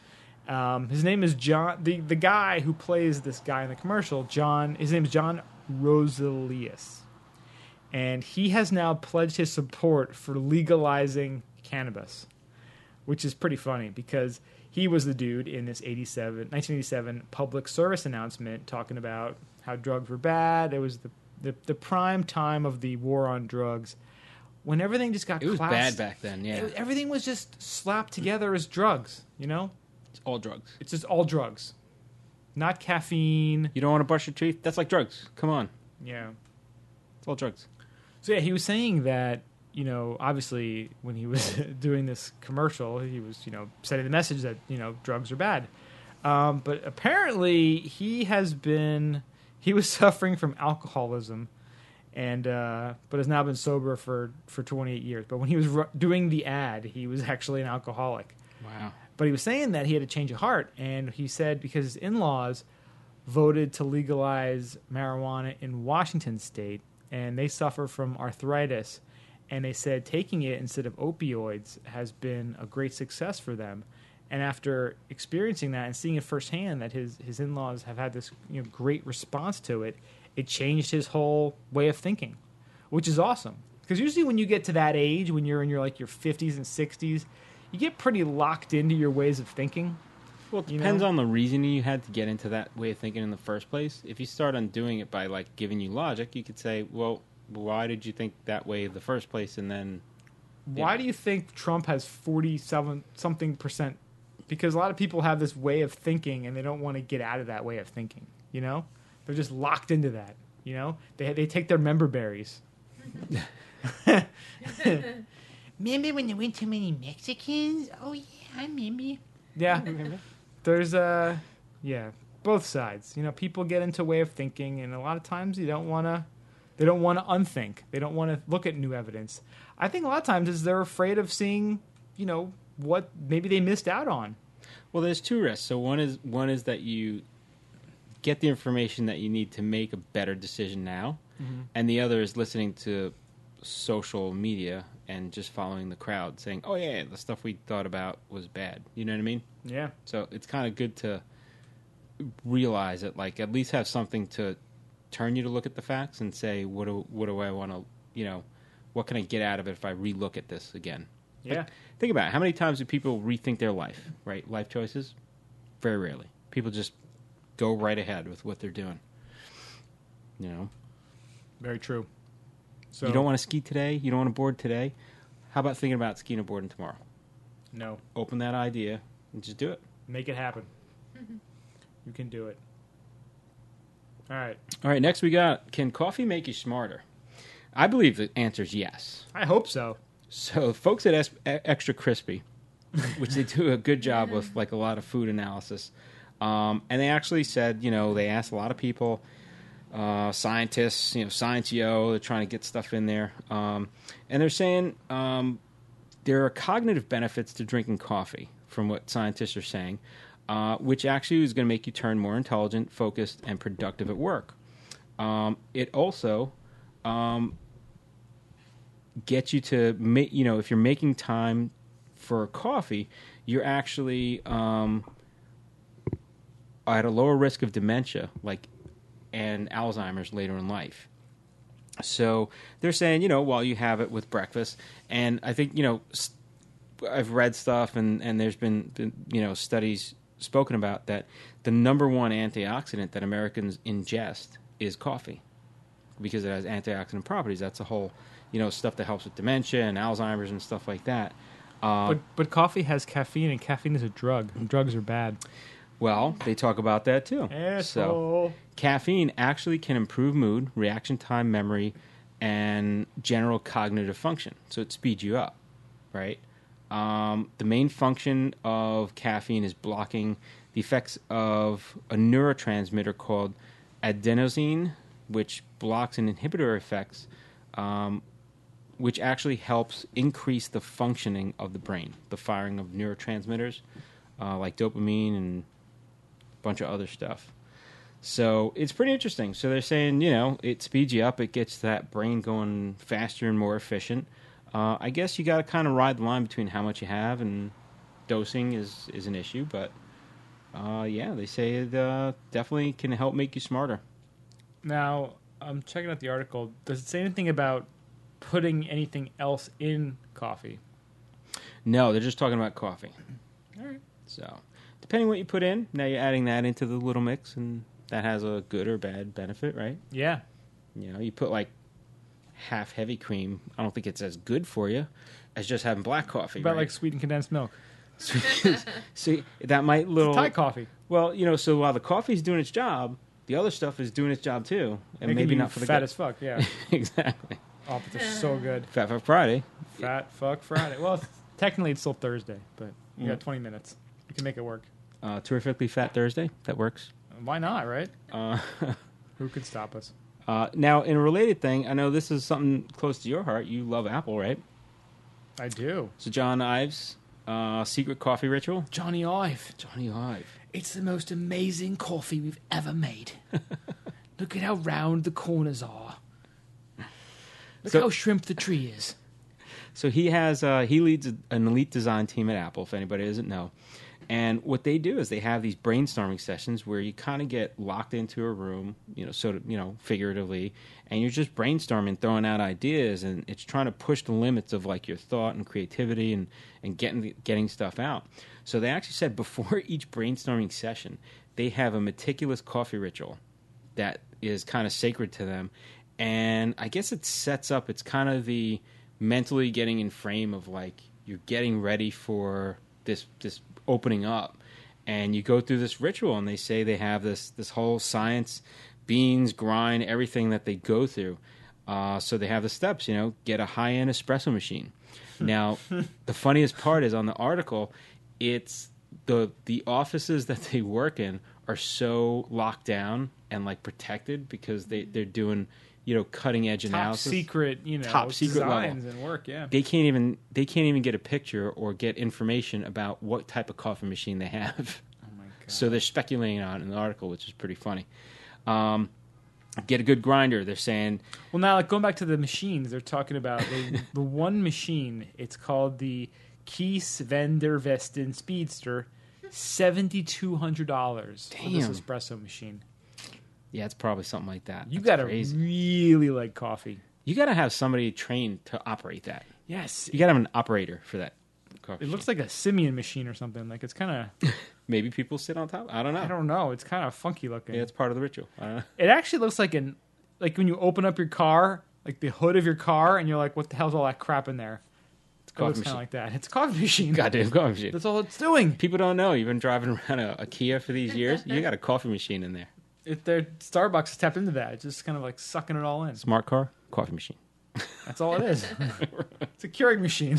Um, his name is John. The the guy who plays this guy in the commercial, John. His name is John Rosalius, and he has now pledged his support for legalizing cannabis, which is pretty funny because he was the dude in this eighty-seven, nineteen eighty-seven public service announcement talking about how drugs were bad. It was the the, the prime time of the war on drugs, when everything just got It was classed- bad back then. Yeah, it was- everything was just slapped together as drugs. You know. it's all drugs. It's just all drugs, not caffeine. You don't want to brush your teeth? That's like drugs. Come on, Yeah. it's all drugs. So yeah, he was saying that, you know, obviously when he was doing this commercial, he was, you know, sending the message that, you know, drugs are bad. Um, but apparently he has been he was suffering from alcoholism, and uh, but has now been sober for for twenty-eight years. But when he was ru- doing the ad, he was actually an alcoholic. Wow. But he was saying that he had a change of heart, and he said because his in-laws voted to legalize marijuana in Washington state, and they suffer from arthritis, and they said taking it instead of opioids has been a great success for them. And after experiencing that and seeing it firsthand that his, his in-laws have had this, you know, great response to it, it changed his whole way of thinking, which is awesome. Because usually when you get to that age, when you're in your like your fifties and sixties, you get pretty locked into your ways of thinking. Well, it You depends know? on the reasoning you had to get into that way of thinking in the first place. If you start on doing it by like giving you logic, you could say, "Well, why did you think that way in the first place?" And then, Why Yeah. do you think Trump has forty-seven something percent? Because a lot of people have this way of thinking, and they don't want to get out of that way of thinking. You know, they're just locked into that. You know, they they take their member berries. Remember when there weren't too many Mexicans? Oh yeah, I remember. Yeah, there's uh, yeah, both sides. You know, people get into way of thinking, and a lot of times you don't want to. They don't want to unthink. They don't want to look at new evidence. I think a lot of times is they're afraid of seeing, you know, what maybe they missed out on. well, there's two risks. So one is one is that you get the information that you need to make a better decision now, and the other is listening to social media and just following the crowd, saying, "Oh yeah, the stuff we thought about was bad." You know what I mean? Yeah. So it's kind of good to realize it, like at least have something to turn you to look at the facts and say, what do what do I want to, you know, what can I get out of it if I relook at this again? Yeah. Like, think about it. How many times do people rethink their life, right? Life choices? Very rarely. People just go right ahead with what they're doing. You know, Very true. So you don't want to ski today. You don't want to board today. How about thinking about skiing and boarding tomorrow? no, Open that idea and just do it. make it happen. You can do it. All right. All right, next we got, can coffee make you smarter? I believe the answer is yes. I hope so. So folks at Es- Extra Crispy, which they do a good job with, like a lot of food analysis, um, and they actually said, you know, they asked a lot of people, uh, scientists, you know, Science Yo, they're trying to get stuff in there. Um, and they're saying um, there are cognitive benefits to drinking coffee, from what scientists are saying, uh, which actually is going to make you turn more intelligent, focused, and productive at work. Um, it also um, gets you to make, you know, if you're making time for coffee, you're actually um, at a lower risk of dementia, like, and Alzheimer's later in life. So they're saying, you know, while you have it with breakfast, and I think, you know, I've read stuff, and, and there's been, been, you know, studies spoken about that the number one antioxidant that Americans ingest is coffee, because it has antioxidant properties. That's the whole, you know, stuff that helps with dementia and Alzheimer's and stuff like that. Uh, But but coffee has caffeine, and caffeine is a drug. And drugs are bad. well, they talk about that too. So Asshole. caffeine actually can improve mood, reaction time, memory, and general cognitive function. So it speeds you up, right? Um, the main function of caffeine is blocking the effects of a neurotransmitter called adenosine, which blocks and inhibitory effects, um, which actually helps increase the functioning of the brain, the firing of neurotransmitters uh, like dopamine and a bunch of other stuff. So it's pretty interesting. So they're saying, you know, it speeds you up, it gets that brain going faster and more efficient. Uh, I guess you got to kind of ride the line between how much you have, and dosing is, is an issue. But, uh, yeah, they say it uh, definitely can help make you smarter. Now, I'm checking out the article. Does it say anything about putting anything else in coffee? No, they're just talking about coffee. All right. So, depending what you put in, now you're adding that into the little mix, and that has a good or bad benefit, right? Yeah. You know, you put like half heavy cream. I don't think it's as good for you as just having black coffee. About right? like sweetened condensed milk. See, that might little Thai coffee. Well, you know, so while the coffee's doing its job, the other stuff is doing its job too, and Making maybe you not for the fat gut. as fuck. Yeah. Exactly. Oh, but they're so good. Fat Fuck Friday. Fat fuck Friday. Well, it's, technically it's still Thursday, but you Mm. got twenty minutes. You can make it work. Uh, terrifically Fat Thursday. That works. Why not? Right? Uh, Who could stop us? uh, now, in a related thing, I know this is something close to your heart. You love Apple, right? I do. So John Ives, uh, secret coffee ritual. Johnny Ive. Johnny Ive. It's the most amazing coffee we've ever made. Look at how round the corners are. Look So- how shrimp the tree is. So he has uh, he leads an elite design team at Apple. If anybody doesn't know, and what they do is they have these brainstorming sessions where you kind of get locked into a room, you know, sort of, you know, figuratively, and you're just brainstorming, throwing out ideas, and it's trying to push the limits of like your thought and creativity and and getting getting stuff out. So they actually said before each brainstorming session, they have a meticulous coffee ritual that is kind of sacred to them, and I guess it sets up. It's kind of the mentally getting in frame of like you're getting ready for this this opening up, and you go through this ritual, and they say they have this this whole science, beans, grind, everything that they go through. Uh, so they have the steps, you know, get a high-end espresso machine. Now, the funniest part is on the article, it's the the offices that they work in are so locked down and like protected because they they're doing, you know, cutting edge Top analysis. secret, you know, Top secret designs level. and work. Yeah. They can't even they can't even get a picture or get information about what type of coffee machine they have. Oh my god. So they're speculating on it in the article, which is pretty funny. Um, get a good grinder. They're saying Well, now, like going back to the machines, they're talking about the, the one machine. It's called the Kees van der Westen Speedster, seventy two hundred dollars for this Damn. espresso machine. yeah, it's probably something like that. You That's got to crazy. really like coffee. You got to have somebody trained to operate that. Yes, You got to have an operator for that coffee. it looks like a simian machine or something. Like it's kind of, Maybe people sit on top. I don't know. I don't know. It's kind of funky looking. Yeah, it's part of the ritual. I don't know. It actually looks like an, like when you open up your car, like the hood of your car, and you're like, "What the hell's all that crap in there?" It's coffee kind of machine. like that. It's a coffee machine. Goddamn coffee machine. That's all it's doing. People don't know. You've been driving around a, a Kia for these years. You got a coffee machine in there. If their Starbucks has tapped into that, it's just kind of like sucking it all in. Smart car, coffee machine. That's all it is. It's a Keurig machine.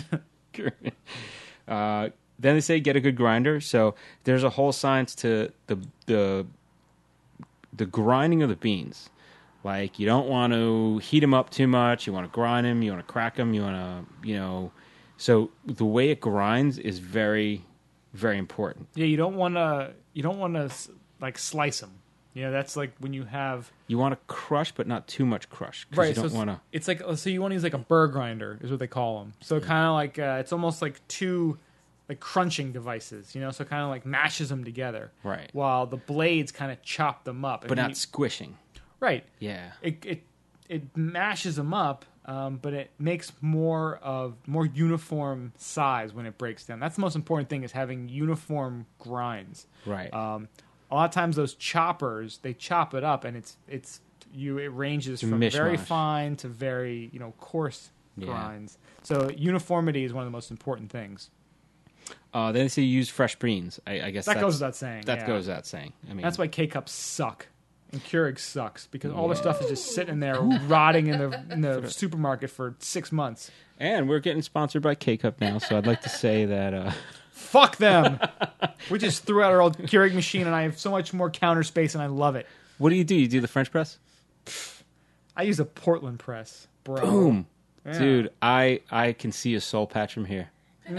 uh, then they say get a good grinder. So there's a whole science to the the the grinding of the beans. Like, you don't want to heat them up too much. You want to grind them. You want to crack them. You want to, you know. So the way it grinds is very, very important. Yeah, you don't want to. You don't want to like slice them. You know, that's like when you have. You want to crush, but not too much crush. 'Cause Right. You don't so want to. it's like so you want to use like a burr grinder is what they call them. So kind of like uh, it's almost like two like crunching devices. You know, so kind of like mashes them together. Right. While the blades kind of chop them up. But And not you- squishing. right. Yeah. It it it mashes them up. Um, but it makes more of more uniform size when it breaks down. That's the most important thing is having uniform grinds. Right. Um, a lot of times those choppers they chop it up and it's it's you it ranges a from very mishmash. fine to very you know coarse Yeah. grinds. So uniformity is one of the most important things. Uh, then they say use fresh beans. I, I guess That that's, goes without saying. That yeah. goes without saying. I mean, That's why K cups suck. And Keurig sucks because all their stuff is just sitting there rotting in the in the supermarket for six months. And we're getting sponsored by K-Cup now, so I'd like to say that. Uh, Fuck them. We just threw out our old Keurig machine, and I have so much more counter space, and I love it. what do you do? You do the French press? I use a Portland press, bro. Boom, Yeah. dude! I I can see a soul patch from here.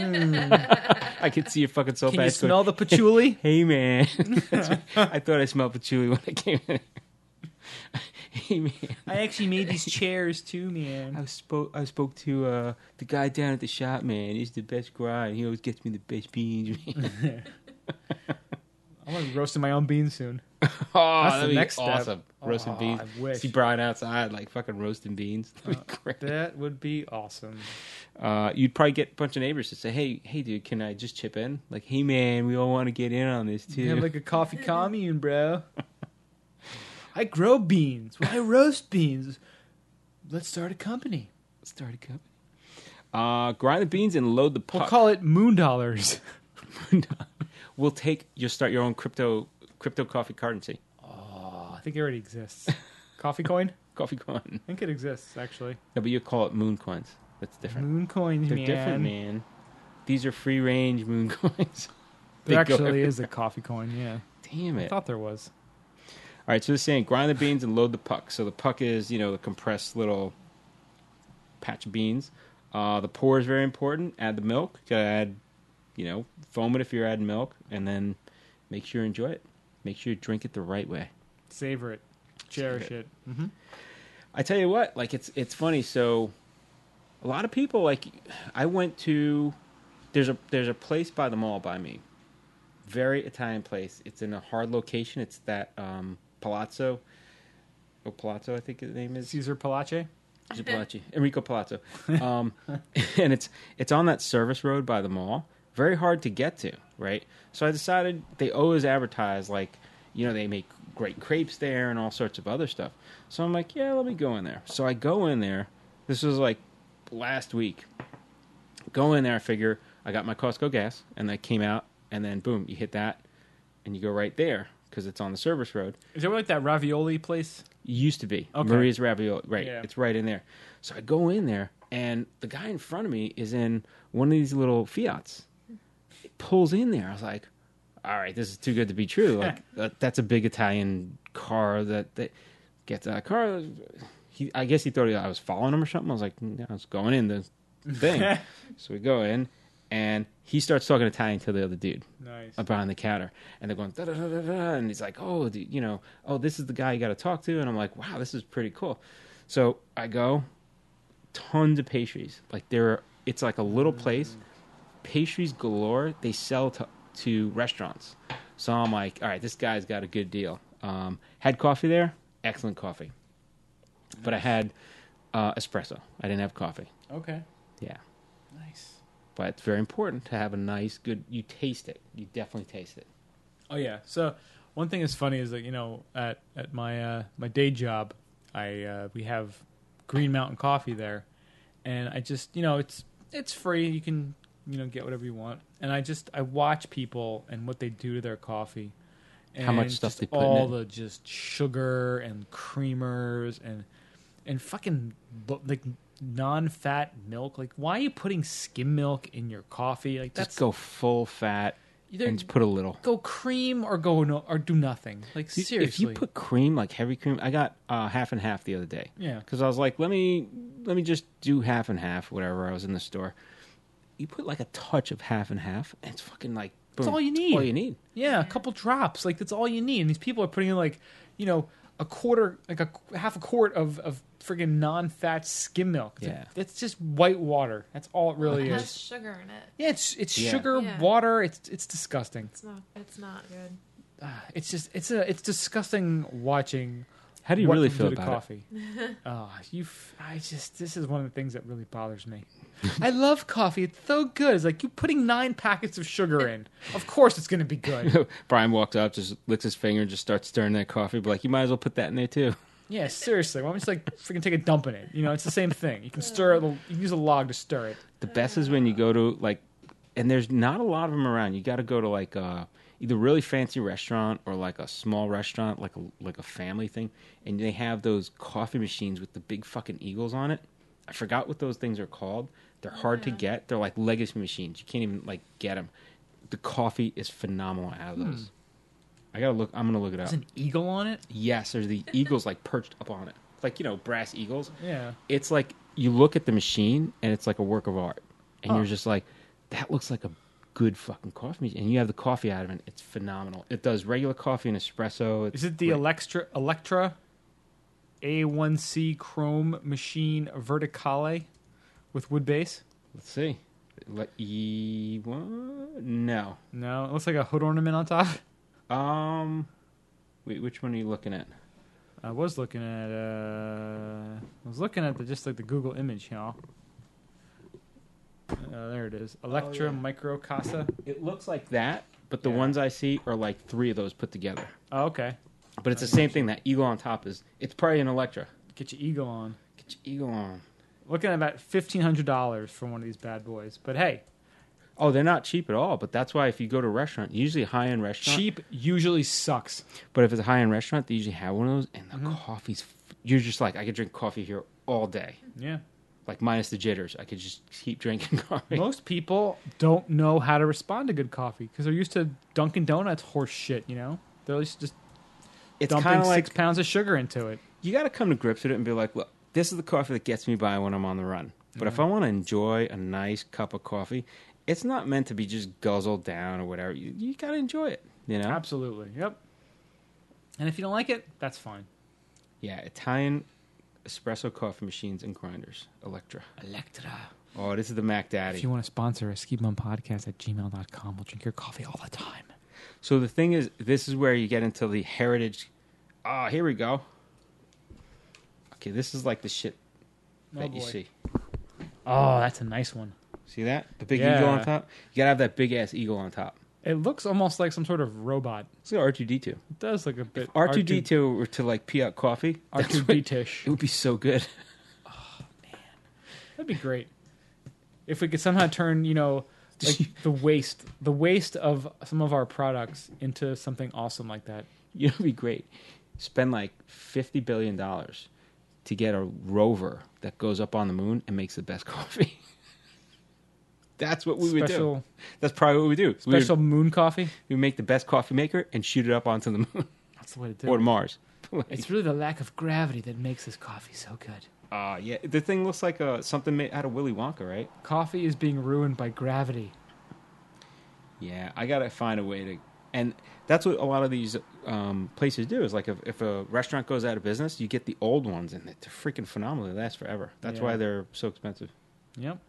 I can see your fucking soul Can patch. you smell going, the patchouli? Hey man, I thought I smelled patchouli when I came in. Hey man, I actually made these chairs too, man. I spoke. I spoke to uh, the guy down at the shop. Man, he's the best grind. He always gets me the best beans. Man. I'm gonna be roasting my own beans soon. Oh, That's the that'd be next step. awesome. Roasting Oh, beans. I wish. See Brian outside, like fucking roasting beans. That'd be great. That would be awesome. Uh, you'd probably get a bunch of neighbors to say, "Hey, hey, dude, can I just chip in?" Like, "Hey, man, we all want to get in on this too." You have like a coffee commune, bro. I grow beans. Well, I roast beans. Let's start a company. Start a company. Uh, grind the beans and load the We'll puck. call it Moon Dollars. We'll take. You'll start your own crypto crypto coffee currency. Oh, I think it already exists. Coffee coin? Coffee coin. I think it exists actually. No, but you call it moon coins. That's different. Moon coins, They're man. different, man. These are free range moon coins. They There go actually is a everywhere. coffee coin. Yeah, Damn I it. thought there was. All right, so they're saying grind the beans and load the puck. So the puck is, you know, the compressed little patch of beans. Uh, the pour is very important. Add the milk. Gotta add, you know, foam it if you're adding milk, and then make sure you enjoy it. Make sure you drink it the right way. Savor it, cherish Savor it. Mm-hmm. I tell you what, like it's it's funny. So a lot of people, like, I went to there's a there's a place by the mall by me, very Italian place. It's in a hard location. It's that um, Palazzo, oh Palazzo, I think the name is. Caesar Palace. Is it Palazzo? Enrico Palazzo. Um, and it's it's on that service road by the mall. Very hard to get to, right? So I decided they always advertise like, you know, they make great crepes there and all sorts of other stuff. So I'm like, yeah, let me go in there. So I go in there. This was like last week. Go in there, I figure I got my Costco gas, and I came out, and then boom, you hit that, and you go right there because it's on the service road. Is it like that ravioli place? It used to be Okay. Maria's Ravioli, right? Yeah. It's right in there. So I go in there, and the guy in front of me is in one of these little Fiats. It pulls in there. I was like, "All right, this is too good to be true." Like that, that's a big Italian car that that gets out of the car. He, I guess he thought I was following him or something. I was like, "No, I was going in the thing." So we go in, and he starts talking Italian to the other dude Nice. behind the counter, and they're going da da da da da, and he's like, "Oh, dude, you know, oh, this is the guy you got to talk to," and I'm like, "Wow, this is pretty cool." So I go, tons of pastries. Like there, are, it's like a little place, pastries galore. They sell to to restaurants. So I'm like, all right, this guy's got a good deal. Um, had coffee there, excellent coffee, but I had uh, espresso. I didn't have coffee. Okay. Yeah. Nice. But it's very important to have a nice, good. You taste it. You definitely taste it. Oh yeah. So one thing that's funny is that you know at at my uh, my day job, I uh, we have Green Mountain Coffee there, and I just you know it's it's free. You can you know get whatever you want, and I just I watch people and what they do to their coffee. And How much stuff just they put in all it. the just sugar and creamers and and fucking bu- like non-fat milk. Like, why are you putting skim milk in your coffee? Like, that's Just go full fat. Either and just put a little. go cream or go no or do nothing. Like See, seriously, if you put cream, like heavy cream, I got uh, half and half the other day. yeah, Because I was like, let me let me just do half and half, whatever. I was in the store. You put like a touch of half and half, and it's fucking like boom. That's all you need. All you need. yeah, a couple drops. Like that's all you need. And these people are putting in like, you know, a quarter, like a half a quart of of friggin' non-fat skim milk. It's Yeah. like, that's just white water. That's all it really It has is. sugar in it. Yeah, it's it's Yeah. sugar, Yeah. water. It's it's disgusting. It's not. It's not good. Ah, it's just it's a it's disgusting watching. How do you what really people feel do to about coffee. Oh, you! f- I just this is one of the things that really bothers me. I love coffee; it's so good. It's like you putting nine packets of sugar in. Of course, it's going to be good. it? Brian walks up, just licks his finger, and just starts stirring that coffee. But like, you might as well put that in there too. Yeah, seriously. Why don't you just like freaking take a dump in it? You know, it's the same thing. You can stir it. You can use a log to stir it. The best is when you go to like, and there's not a lot of them around. You got to go to like uh, either really fancy restaurant or like a small restaurant, like a like a family thing, and they have those coffee machines with the big fucking eagles on it. I forgot what those things are called. They're hard to Yeah. get. They're like legacy machines. You can't even like get them. The coffee is phenomenal out of those. I gotta look. I'm gonna look it up. There's an eagle on it. Yes, there's the eagles like perched up on it, like you know brass eagles. Yeah. It's like you look at the machine and it's like a work of art, and Huh. you're just like, that looks like a good fucking coffee machine. And you have the coffee out of it. It's phenomenal. It does regular coffee and espresso. It's Is it the great. Electra Electra A one C Chrome Machine Verticale with wood base? Let's see. Let e what? No. No, it looks like a hood ornament on top. Um. Wait, which one are you looking at? I was looking at uh I was looking at the just like the Google image, y'all. Uh, there it is. Electra yeah. Micro Casa. It looks like that, but the Yeah. ones I see are like three of those put together. Oh, okay. But it's the same thing. That eagle on top is. It's probably an Electra. Get your eagle on. Get your eagle on. Looking at about fifteen hundred dollars for one of these bad boys. But hey, Oh, they're not cheap at all. But that's why if you go to a restaurant, usually a high end restaurant. cheap usually sucks. But if it's a high end restaurant, they usually have one of those, and the Mhm. coffee's. f- You're just like, I could drink coffee here all day, Yeah. like minus the jitters. I could just keep drinking coffee. Most people don't know how to respond to good coffee because they're used to Dunkin' Donuts horse shit, you know? They're used to just It's dumping kind of six like pounds of sugar into it. you got to come to grips with it and be like, look, this is the coffee that gets me by when I'm on the run. But if Yeah. I want to enjoy a nice cup of coffee, it's not meant to be just guzzled down or whatever. You, you got to enjoy it, you know? Absolutely. Yep. And if you don't like it, that's fine. Yeah, Italian espresso coffee machines and grinders, Electra. Electra. Oh, this is the Mac Daddy. If you want to sponsor a skibum podcast at gmail dot com, we'll drink your coffee all the time. So the thing is, this is where you get into the heritage. Ah, here we go. Okay, this is like the shit Oh, that you boy. see. Oh, that's a nice one. See that? The big Yeah. eagle on top? You gotta have that big ass eagle on top. It looks almost like some sort of robot. It's like R two D two. It does look a bit R two D two were to like pee out coffee. R that's two what- D tish. It would be so good. That'd be great. If we could somehow turn, you know, like the waste, the waste of some of our products into something awesome like that. You know, it'd be great. Spend like fifty billion dollars to get a rover that goes up on the moon and makes the best coffee. That's what we would do. Special, That's probably what we do. We special would, moon coffee. we would make the best coffee maker and shoot it up onto the moon That's the way to do or it. to Mars. It's really the lack of gravity that makes this coffee so good. Uh, yeah, the thing looks like uh, something made out of Willy Wonka, right? Coffee is being ruined by gravity. Yeah, I gotta find a way to, and that's what a lot of these um, places do. Is like if, if a restaurant goes out of business, you get the old ones, and they're freaking phenomenal. They last forever. That's Yeah. why they're so expensive. Yep.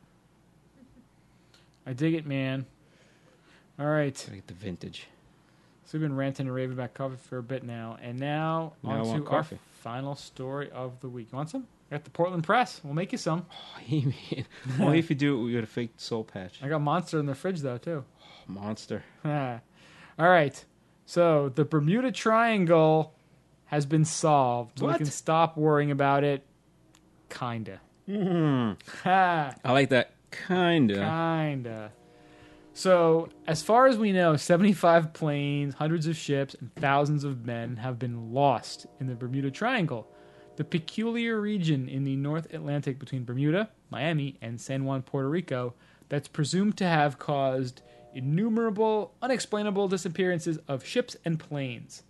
I dig it, man. All right. Gotta get the vintage. So we've been ranting and raving about coffee for a bit now, and now, Now I on want to our coffee. final story of the week. You want some? I got the Portland Press. We'll make you some. Oh, you mean, only if you do it with a fake soul patch. I got Monster in the fridge though too. Oh, monster. All right. So the Bermuda Triangle has been solved. So we What? can stop worrying about it. Kinda. Mm, Ha. I like that. Kinda. Kinda. So, as far as we know, seventy-five planes, hundreds of ships, and thousands of men have been lost in the Bermuda Triangle, the peculiar region in the North Atlantic between Bermuda, Miami, and San Juan, Puerto Rico, that's presumed to have caused innumerable, unexplainable disappearances of ships and planes.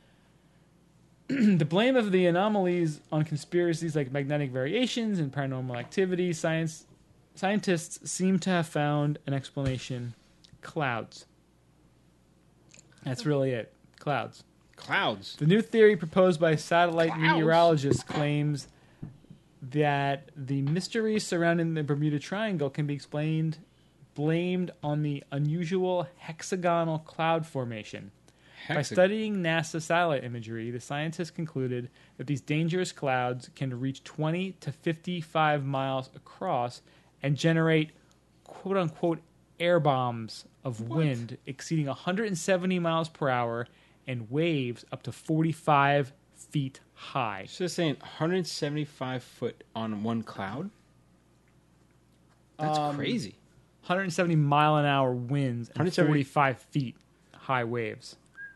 The blame of the anomalies on conspiracies like magnetic variations and paranormal activity, science scientists seem to have found an explanation: clouds. That's really it. Clouds. Clouds. The new theory proposed by satellite Clouds. meteorologists claims that the mysteries surrounding the Bermuda Triangle can be explained, blamed on the unusual hexagonal cloud formation. By Hexag- studying NASA satellite imagery, the scientists concluded that these dangerous clouds can reach twenty to fifty-five miles across and generate quote-unquote air bombs of What? wind exceeding one hundred seventy miles per hour and waves up to forty-five feet high. So they're saying one hundred seventy-five foot on one cloud? That's Um, crazy. one hundred seventy mile an hour winds and one hundred seventy forty-five feet high waves.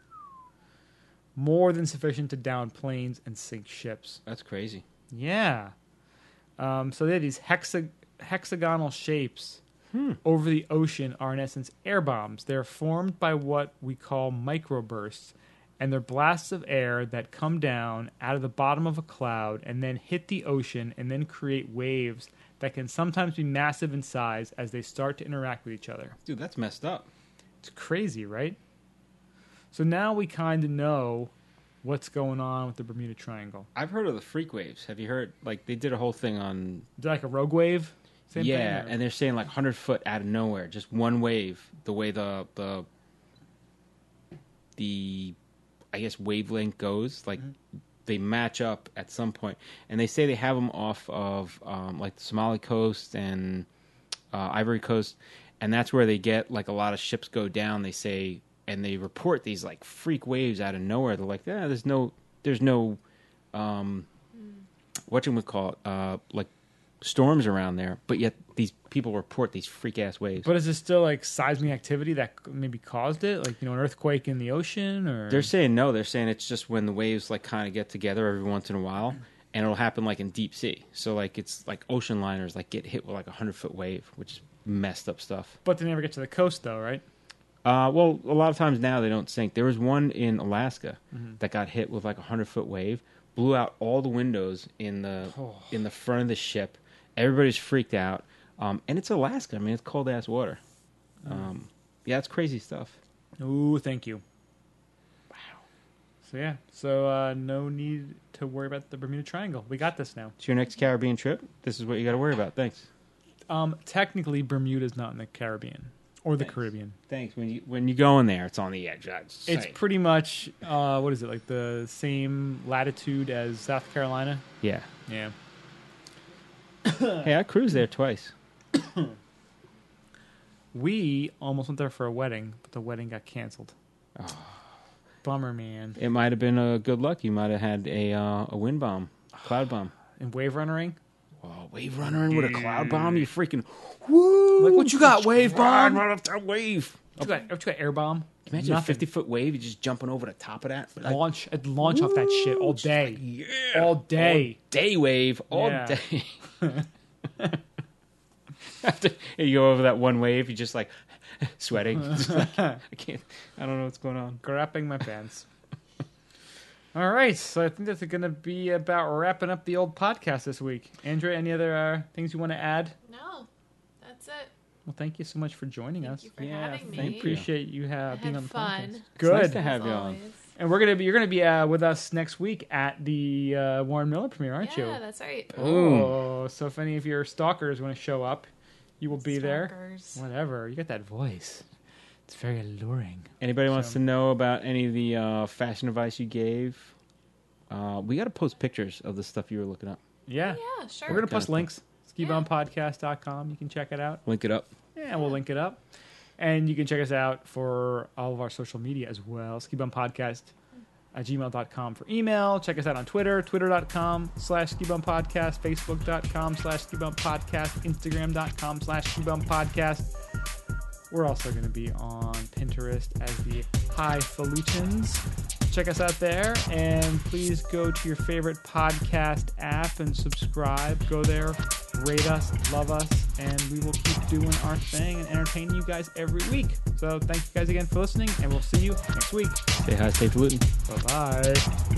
More than sufficient to down planes and sink ships. That's crazy. Yeah. Um, so they have these hexa- hexagonal shapes Hmm. over the ocean are in essence air bombs. They're formed by what we call microbursts, and they're blasts of air that come down out of the bottom of a cloud and then hit the ocean and then create waves that can sometimes be massive in size as they start to interact with each other. Dude, that's messed up. It's crazy, right? So now we kind of know what's going on with the Bermuda Triangle. I've heard of the freak waves. Have you heard? Like, they did a whole thing on... Is it like a rogue wave? Same yeah, thing, or- and they're saying like one hundred foot out of nowhere, just one wave. The way the the the I guess wavelength goes, like Mm-hmm. they match up at some point, and they say they have them off of um, like the Somali coast and uh, Ivory Coast, and that's where they get like a lot of ships go down. They say, and they report these like freak waves out of nowhere. They're like, yeah, there's no, there's no, um, what you would call it, uh, like. storms around there, but yet these people report these freak ass waves. But is it still like seismic activity that maybe caused it? Like, you know, an earthquake in the ocean, or They're saying no. They're saying it's just when the waves like kind of get together every once in a while, and it'll happen like in deep sea. So like it's like ocean liners like get hit with like a hundred foot wave, which is messed up stuff. But they never get to the coast, though, right? Uh, well, a lot of times now they don't sink. There was one in Alaska Mhm. that got hit with like a hundred foot wave, blew out all the windows in the Oh. in the front of the ship. Everybody's freaked out, um, and it's Alaska. I mean, it's cold ass water. Um, yeah, it's crazy stuff. Ooh, thank you. Wow. So yeah, so uh, no need to worry about the Bermuda Triangle. We got this now. It's your next Caribbean trip. This is what you got to worry about. Thanks. Um, technically, Bermuda's not in the Caribbean or the Thanks. Caribbean. Thanks. When you when you go in there, it's on the edge. That's It's saying. pretty much uh, what is it, like the same latitude as South Carolina? yeah. Yeah. Hey, I cruised there twice. We almost went there for a wedding, but the wedding got canceled. Oh. Bummer, man. It might have been a good luck. You might have had a uh, a wind bomb, cloud bomb. And wave runnering? Oh, wave runner in with a cloud bomb. You freaking woo! Like, what you got, wave Ride bomb? right off that wave. What you got, what you got, air bomb? Imagine a Nothing. fifty foot wave. You just jumping over the top of that. Like, Launch, I'd launch off that shit all just like, day. yeah, All day. All day wave, all Yeah. day. After you go over that one wave, you're just like sweating. Just like, I can't. I don't know what's going on. Grabbing my pants. All right, so I think that's going to be about wrapping up the old podcast this week. Andrea, any other uh, things you want to add? No, that's it. Well, thank you so much for joining Thank us. you for Yeah, having me. thank you. Appreciate you I uh, being had on the fun. podcast. It's Good. nice to As have you on. always. And we're gonna be you're gonna be uh, with us next week at the uh, Warren Miller premiere, aren't Yeah, you? that's right. Oh, so if any of your stalkers want to show up, you will be there. Stalkers. Whatever. You got that voice. It's very alluring. Anybody wants So- to know about any of the uh, fashion advice you gave? Uh, we got to post pictures of the stuff you were looking up. Yeah. Oh, yeah, sure. We're gonna Kinda post fun. links. ski bum podcast dot com. You can check it out. Link it up. Yeah, we'll link it up. And you can check us out for all of our social media as well. ski bum podcast at gmail dot com for email. Check us out on Twitter, twitter dot com slash ski bum podcast, facebook dot com slash ski bum podcast, instagram dot com slash ski bum podcast. We're also going to be on Pinterest as the Highfalutin's. check us out there, and please go to your favorite podcast app and subscribe. Go there, rate us, love us, and we will keep doing our thing and entertaining you guys every week. So thank you guys again for listening, and we'll see you next week. Say hi, stay polluting. Bye-bye.